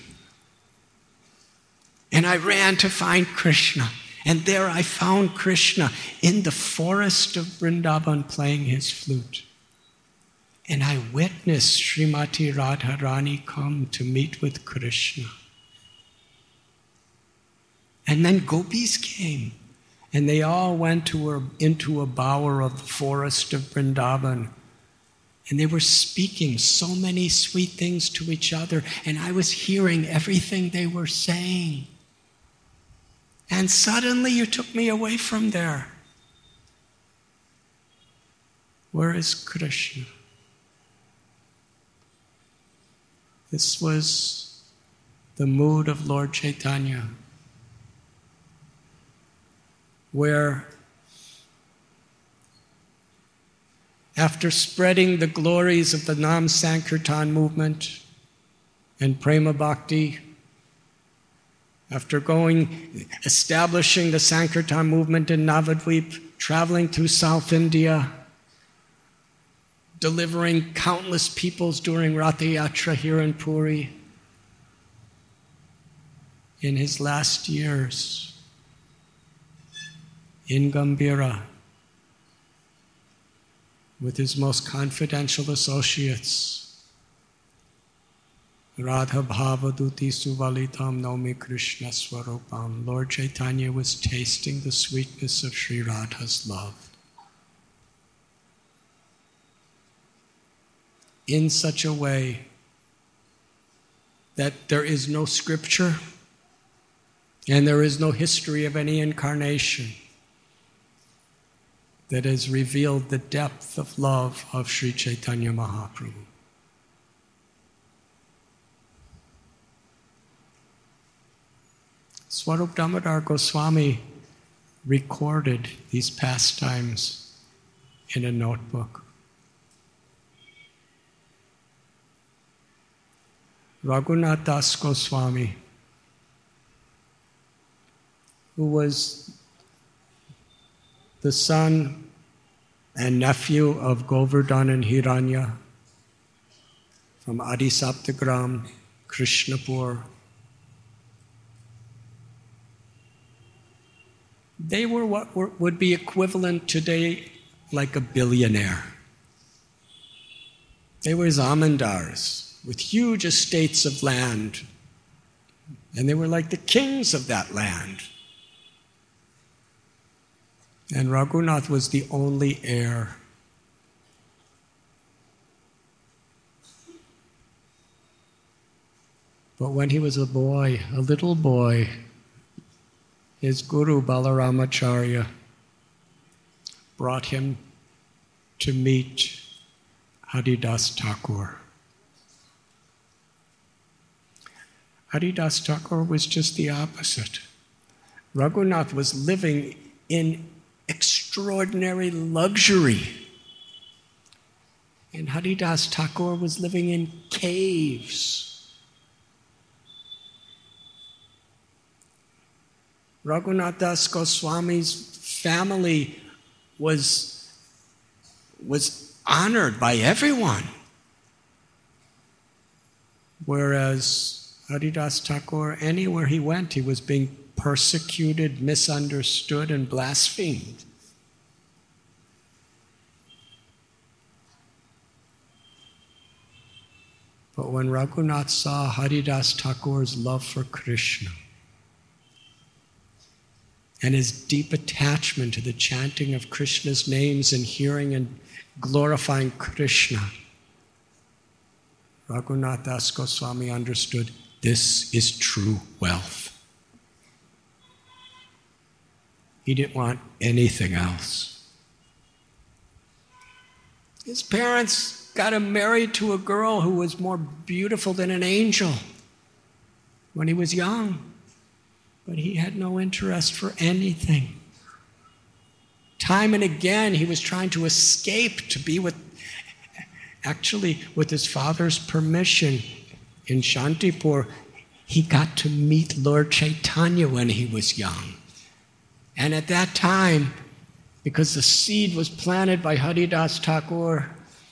And I ran to find Krishna. And there I found Krishna in the forest of Vrindavan playing his flute. And I witnessed Srimati Radharani come to meet with Krishna. And then gopis came. And they all went to her, into a bower of the forest of Vrindavan. And they were speaking so many sweet things to each other. And I was hearing everything they were saying. And suddenly you took me away from there. Where is Krishna?" This was the mood of Lord Chaitanya, where after spreading the glories of the Nam Sankirtan movement and Prema Bhakti, after going, establishing the Sankirtan movement in Navadvip, traveling through South India, delivering countless peoples during Ratha Yatra here in Puri. In his last years, in Gambhira, with his most confidential associates, Radha Bhavaduti Suvalitam Naumi Krishna Swarupam, Lord Chaitanya was tasting the sweetness of Sri Radha's love in such a way that there is no scripture and there is no history of any incarnation that has revealed the depth of love of Sri Chaitanya Mahaprabhu. Swarup Damodar Goswami recorded these pastimes in a notebook. Raghunath Das Goswami, who was the son and nephew of Govardhan and Hiranya from Adi Saptagram, Krishnapur. They were what were, would be equivalent today like a billionaire. They were zamindars with huge estates of land, and they were like the kings of that land. And Raghunath was the only heir. But when he was a boy, a little boy, his guru Balaramacharya brought him to meet Haridas Thakur. Haridas Thakur was just the opposite. Raghunath was living in extraordinary luxury, and Haridas Thakur was living in caves. Raghunath Das Goswami's family was, was honored by everyone, whereas Haridas Thakur, anywhere he went, he was being persecuted, misunderstood, and blasphemed. But when Raghunath saw Haridas Thakur's love for Krishna and his deep attachment to the chanting of Krishna's names and hearing and glorifying Krishna, Raghunath Das Goswami understood this is true wealth. He didn't want anything else. His parents got him married to a girl who was more beautiful than an angel when he was young. But he had no interest for anything. Time and again, he was trying to escape to be with, actually, with his father's permission in Shantipur, he got to meet Lord Chaitanya when he was young. And at that time, because the seed was planted by Haridas Thakur,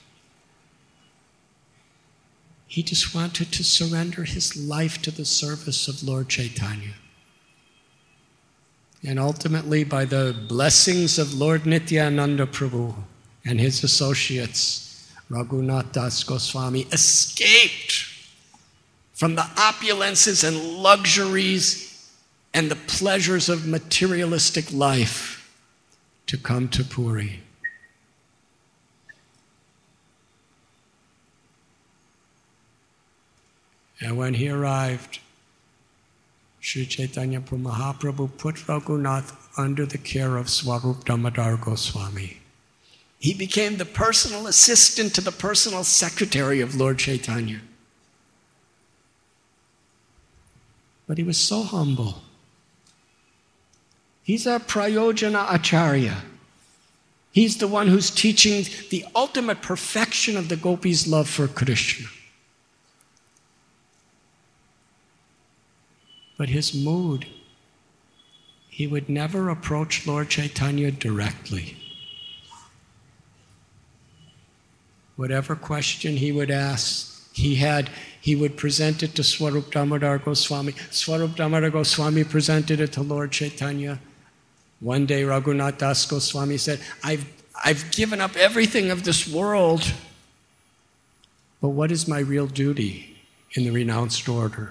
he just wanted to surrender his life to the service of Lord Chaitanya. And ultimately, by the blessings of Lord Nityananda Prabhu and his associates, Raghunath Das Goswami escaped from the opulences and luxuries and the pleasures of materialistic life to come to Puri. And when he arrived, Sri Chaitanya Mahaprabhu put Raghunath under the care of Swarup Damodar Goswami. He became the personal assistant to the personal secretary of Lord Chaitanya. But he was so humble. He's our Prayojana Acharya. He's the one who's teaching the ultimate perfection of the gopis' love for Krishna. But his mood, he would never approach Lord Chaitanya directly. Whatever question he would ask, he had, he would present it to Swarup Damodar Goswami. Swarup Damodar Goswami presented it to Lord Chaitanya. One day Raghunath Das Goswami said, I've, I've given up everything of this world, but what is my real duty in the renounced order?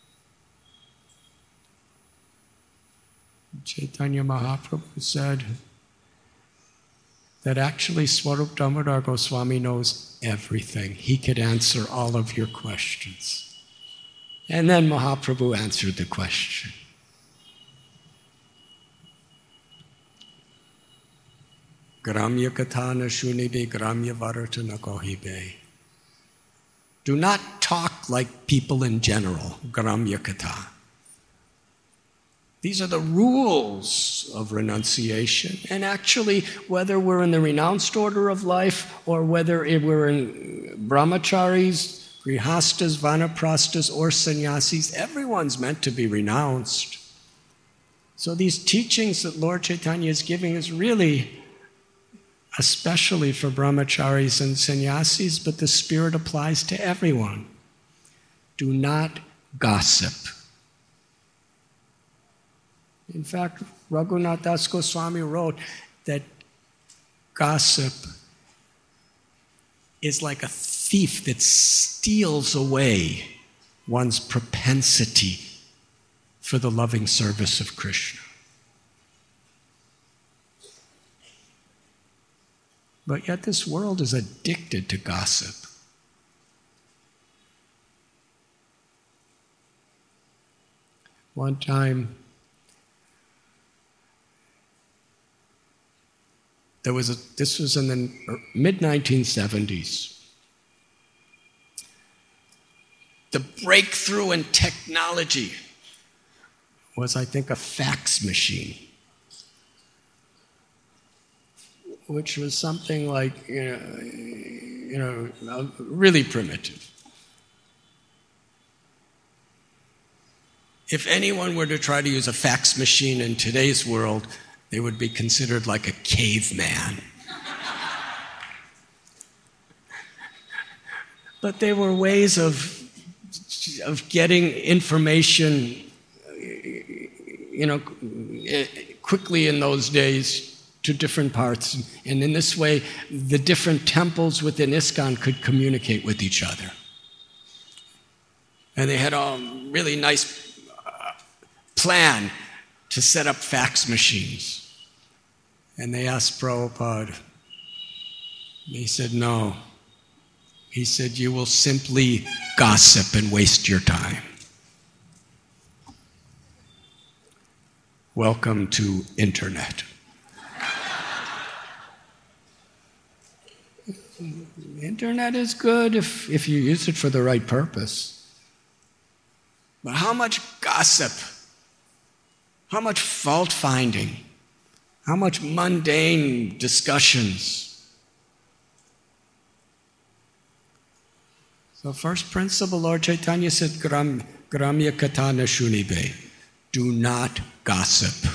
Chaitanya Mahaprabhu said that actually Swarup Damodar Goswami knows everything. He could answer all of your questions. And then Mahaprabhu answered the question. Gramya katha na shunibe, gramya varata na kohibe. Do not talk like people in general, gramya katha. These are the rules of renunciation. And actually, whether we're in the renounced order of life or whether we're in brahmacharis, grihastas, vanaprastas, or sannyasis, everyone's meant to be renounced. So these teachings that Lord Chaitanya is giving is really especially for brahmacharis and sannyasis, but the Spirit applies to everyone. Do not gossip. In fact, Raghunath Das Goswami wrote that gossip is like a thief that steals away one's propensity for the loving service of Krishna. But yet this world is addicted to gossip. One time, there was a, this was in the mid nineteen seventies. The breakthrough in technology was, I think, a fax machine, which was something like, you know, you know, really primitive. If anyone were to try to use a fax machine in today's world, they would be considered like a caveman. But they were ways of, of getting information, you know, quickly in those days to different parts. And in this way, the different temples within ISKCON could communicate with each other. And they had a really nice uh, plan to set up fax machines. And they asked Prabhupada. He said, no. He said, you will simply gossip and waste your time. Welcome to internet. Internet is good if, if you use it for the right purpose. But how much gossip? How much fault finding? How much mundane discussions? So first principle, Lord Chaitanya said, Gram, Gramya katha na shunibe. Do not gossip.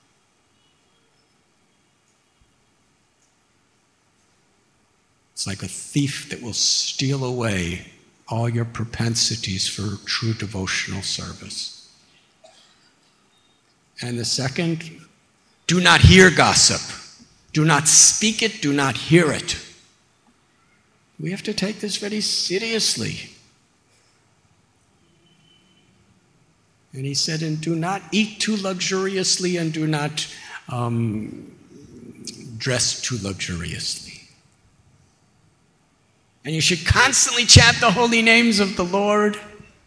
It's like a thief that will steal away all your propensities for true devotional service. And the second, do not hear gossip. Do not speak it, do not hear it. We have to take this very seriously. And he said, and do not eat too luxuriously and do not um, dress too luxuriously. And you should constantly chant the holy names of the Lord.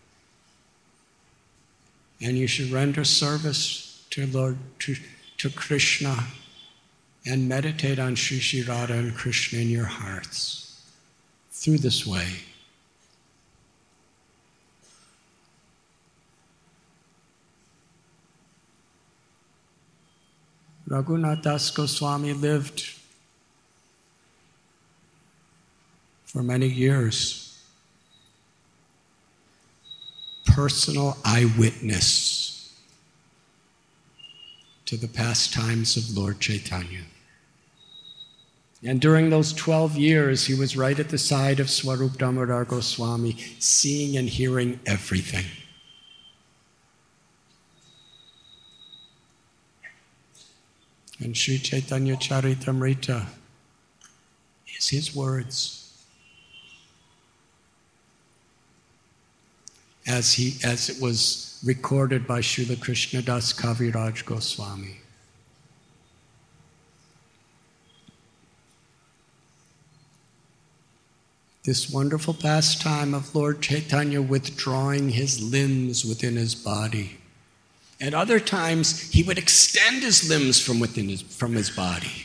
And you should render service to Lord, to, to Krishna, and meditate on Sri Sri Radha and Krishna in your hearts through this way. Raghunath Das Goswami lived for many years. Personal eyewitness to the pastimes of Lord Chaitanya. And during those twelve years, he was right at the side of Swarup Damodar Goswami, seeing and hearing everything. And Sri Chaitanya Charitamrita is his words. As, he, as it was recorded by Srila Krishnadas Kaviraj Goswami. This wonderful pastime of Lord Chaitanya withdrawing his limbs within his body. At other times, he would extend his limbs from within his, from his body.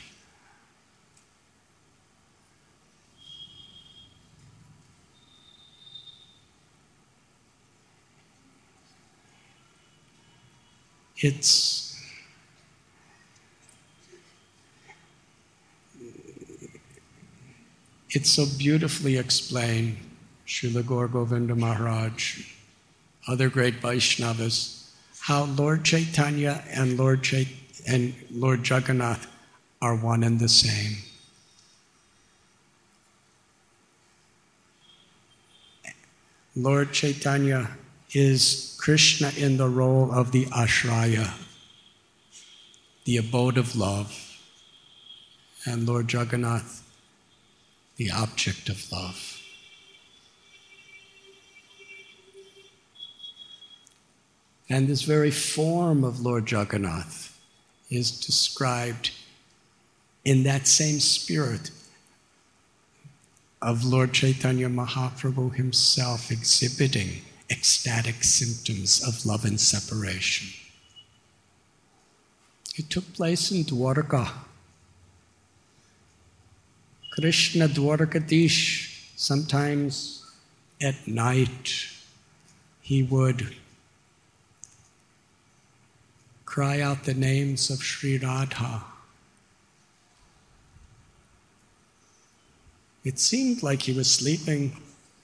It's it's so beautifully explained, Srila Gaur Govinda Maharaj, other great Vaishnavas, how Lord Chaitanya and Lord Chait- and Lord Jagannath are one and the same. Lord Chaitanya is Krishna in the role of the ashraya, the abode of love, and Lord Jagannath, the object of love. And this very form of Lord Jagannath is described in that same spirit of Lord Chaitanya Mahaprabhu himself exhibiting ecstatic symptoms of love and separation. It took place in Dwarka. Krishna Dwarkadish, sometimes at night, he would cry out the names of Sri Radha. It seemed like he was sleeping.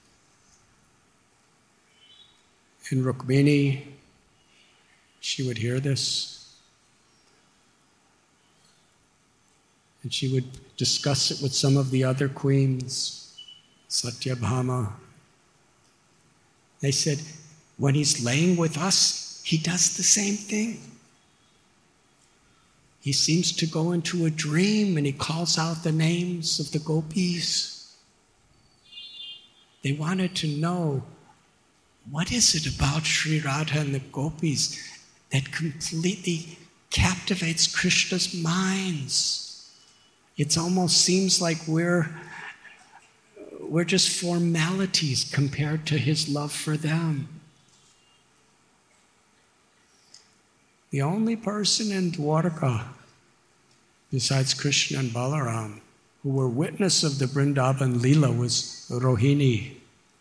And Rukmini, she would hear this. And she would discuss it with some of the other queens, Satyabhama. They said, when he's laying with us, he does the same thing. He seems to go into a dream and he calls out the names of the gopis. They wanted to know, what is it about Sri Radha and the gopis that completely captivates Krishna's minds? It almost seems like we're, we're just formalities compared to his love for them. The only person in Dwarka, besides Krishna and Balaram, who were witness of the Vrindavan Leela was Rohini.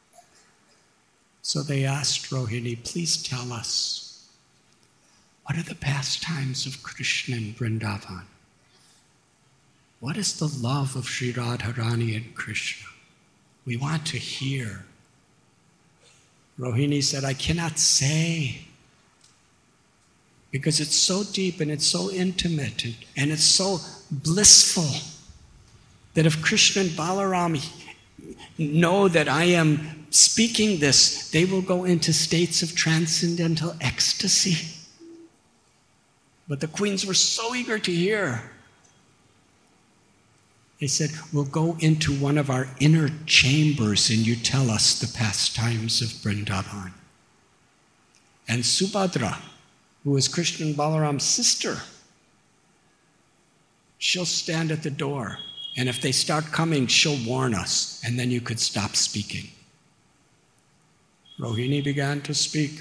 So they asked Rohini, please tell us, what are the pastimes of Krishna in Vrindavan? What is the love of Sri Radharani and Krishna? We want to hear. Rohini said, I cannot say, because it's so deep and it's so intimate and, and it's so blissful that if Krishna and Balaram know that I am speaking this, they will go into states of transcendental ecstasy. But the queens were so eager to hear. They said, we'll go into one of our inner chambers and you tell us the pastimes of Vrindavan. And Subhadra, who is Krishna and Balaram's sister, she'll stand at the door. And if they start coming, she'll warn us, and then you could stop speaking. Rohini began to speak.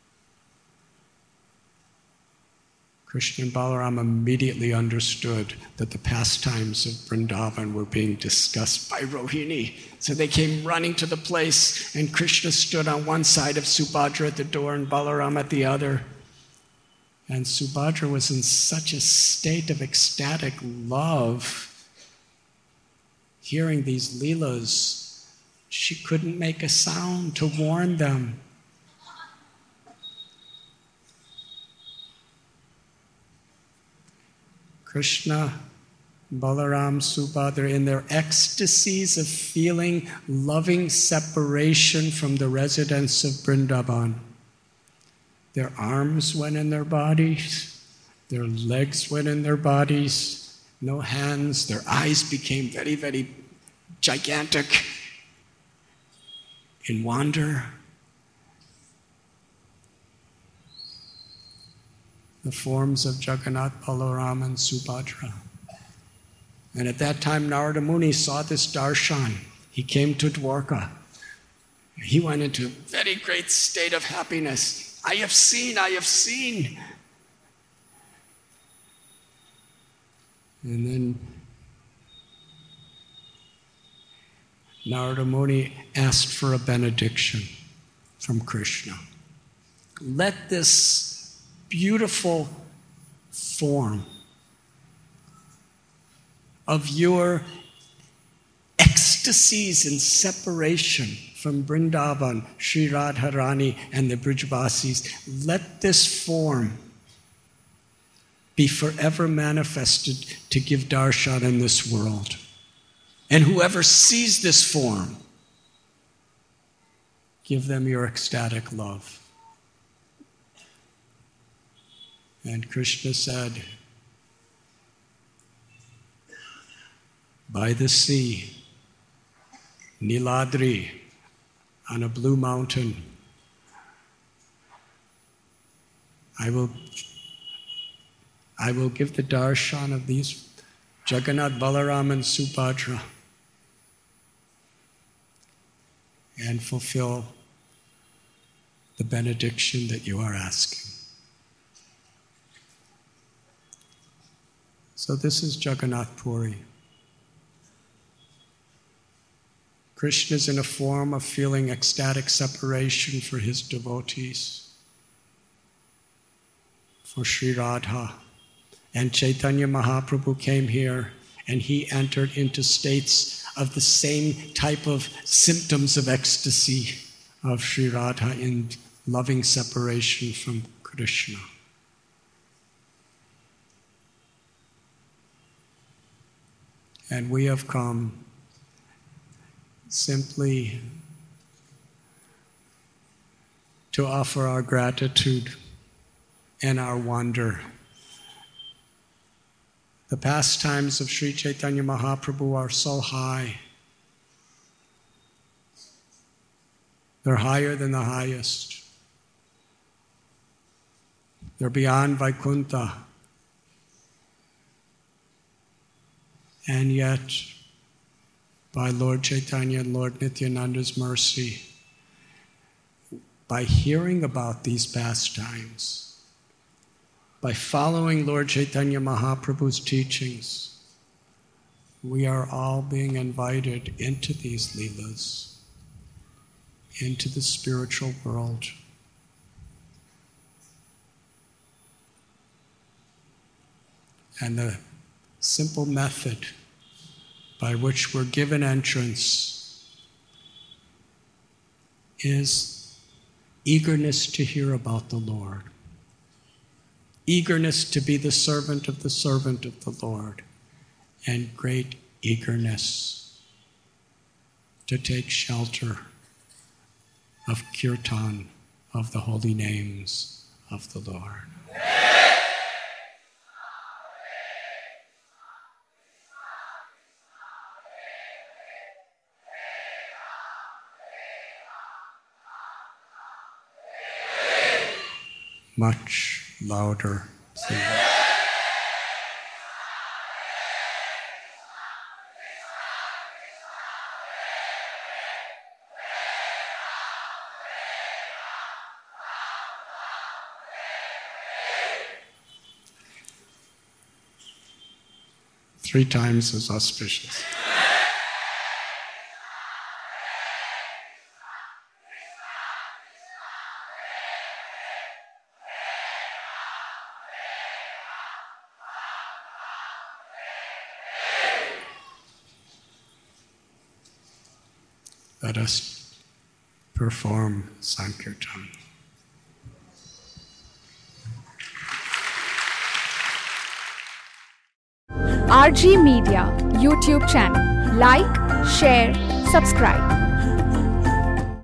Krishna and Balaram immediately understood that the pastimes of Vrindavan were being discussed by Rohini. So they came running to the place, and Krishna stood on one side of Subhadra at the door and Balaram at the other. And Subhadra was in such a state of ecstatic love, hearing these leelas, she couldn't make a sound to warn them. Krishna, Balaram, Subhadra, in their ecstasies of feeling loving separation from the residents of Vrindavan. Their arms went in their bodies, their legs went in their bodies, no hands, their eyes became very, very gigantic in wonder. The forms of Jagannath, Balaram, and Subhadra. And at that time, Narada Muni saw this darshan. He came to Dwarka. He went into a very great state of happiness. I have seen, I have seen. And then Narada Muni asked for a benediction from Krishna. Let this beautiful form of your ecstasies and separation from Vrindavan, Sri Radharani, and the Brijvasis, let this form be forever manifested to give darshan in this world. And whoever sees this form, give them your ecstatic love. And Krishna said, by the sea, Niladri, on a blue mountain, I will, I will give the darshan of these Jagannath, Balaram, and Subhadra and fulfill the benediction that you are asking. So this is Jagannath Puri. Krishna is in a form of feeling ecstatic separation for his devotees, for Sri Radha. And Chaitanya Mahaprabhu came here and he entered into states of the same type of symptoms of ecstasy of Sri Radha in loving separation from Krishna. And we have come simply to offer our gratitude and our wonder. The pastimes of Sri Chaitanya Mahaprabhu are so high. They're higher than the highest. They're beyond Vaikuntha. And yet, by Lord Chaitanya and Lord Nityananda's mercy, by hearing about these pastimes, by following Lord Chaitanya Mahaprabhu's teachings, we are all being invited into these leelas, into the spiritual world. And the simple method by which we're given entrance is eagerness to hear about the Lord, eagerness to be the servant of the servant of the Lord, and great eagerness to take shelter of kirtan, of the holy names of the Lord. Much louder, please. Three times as auspicious. Let us perform Sankirtan. R G Media YouTube channel. Like, share, subscribe.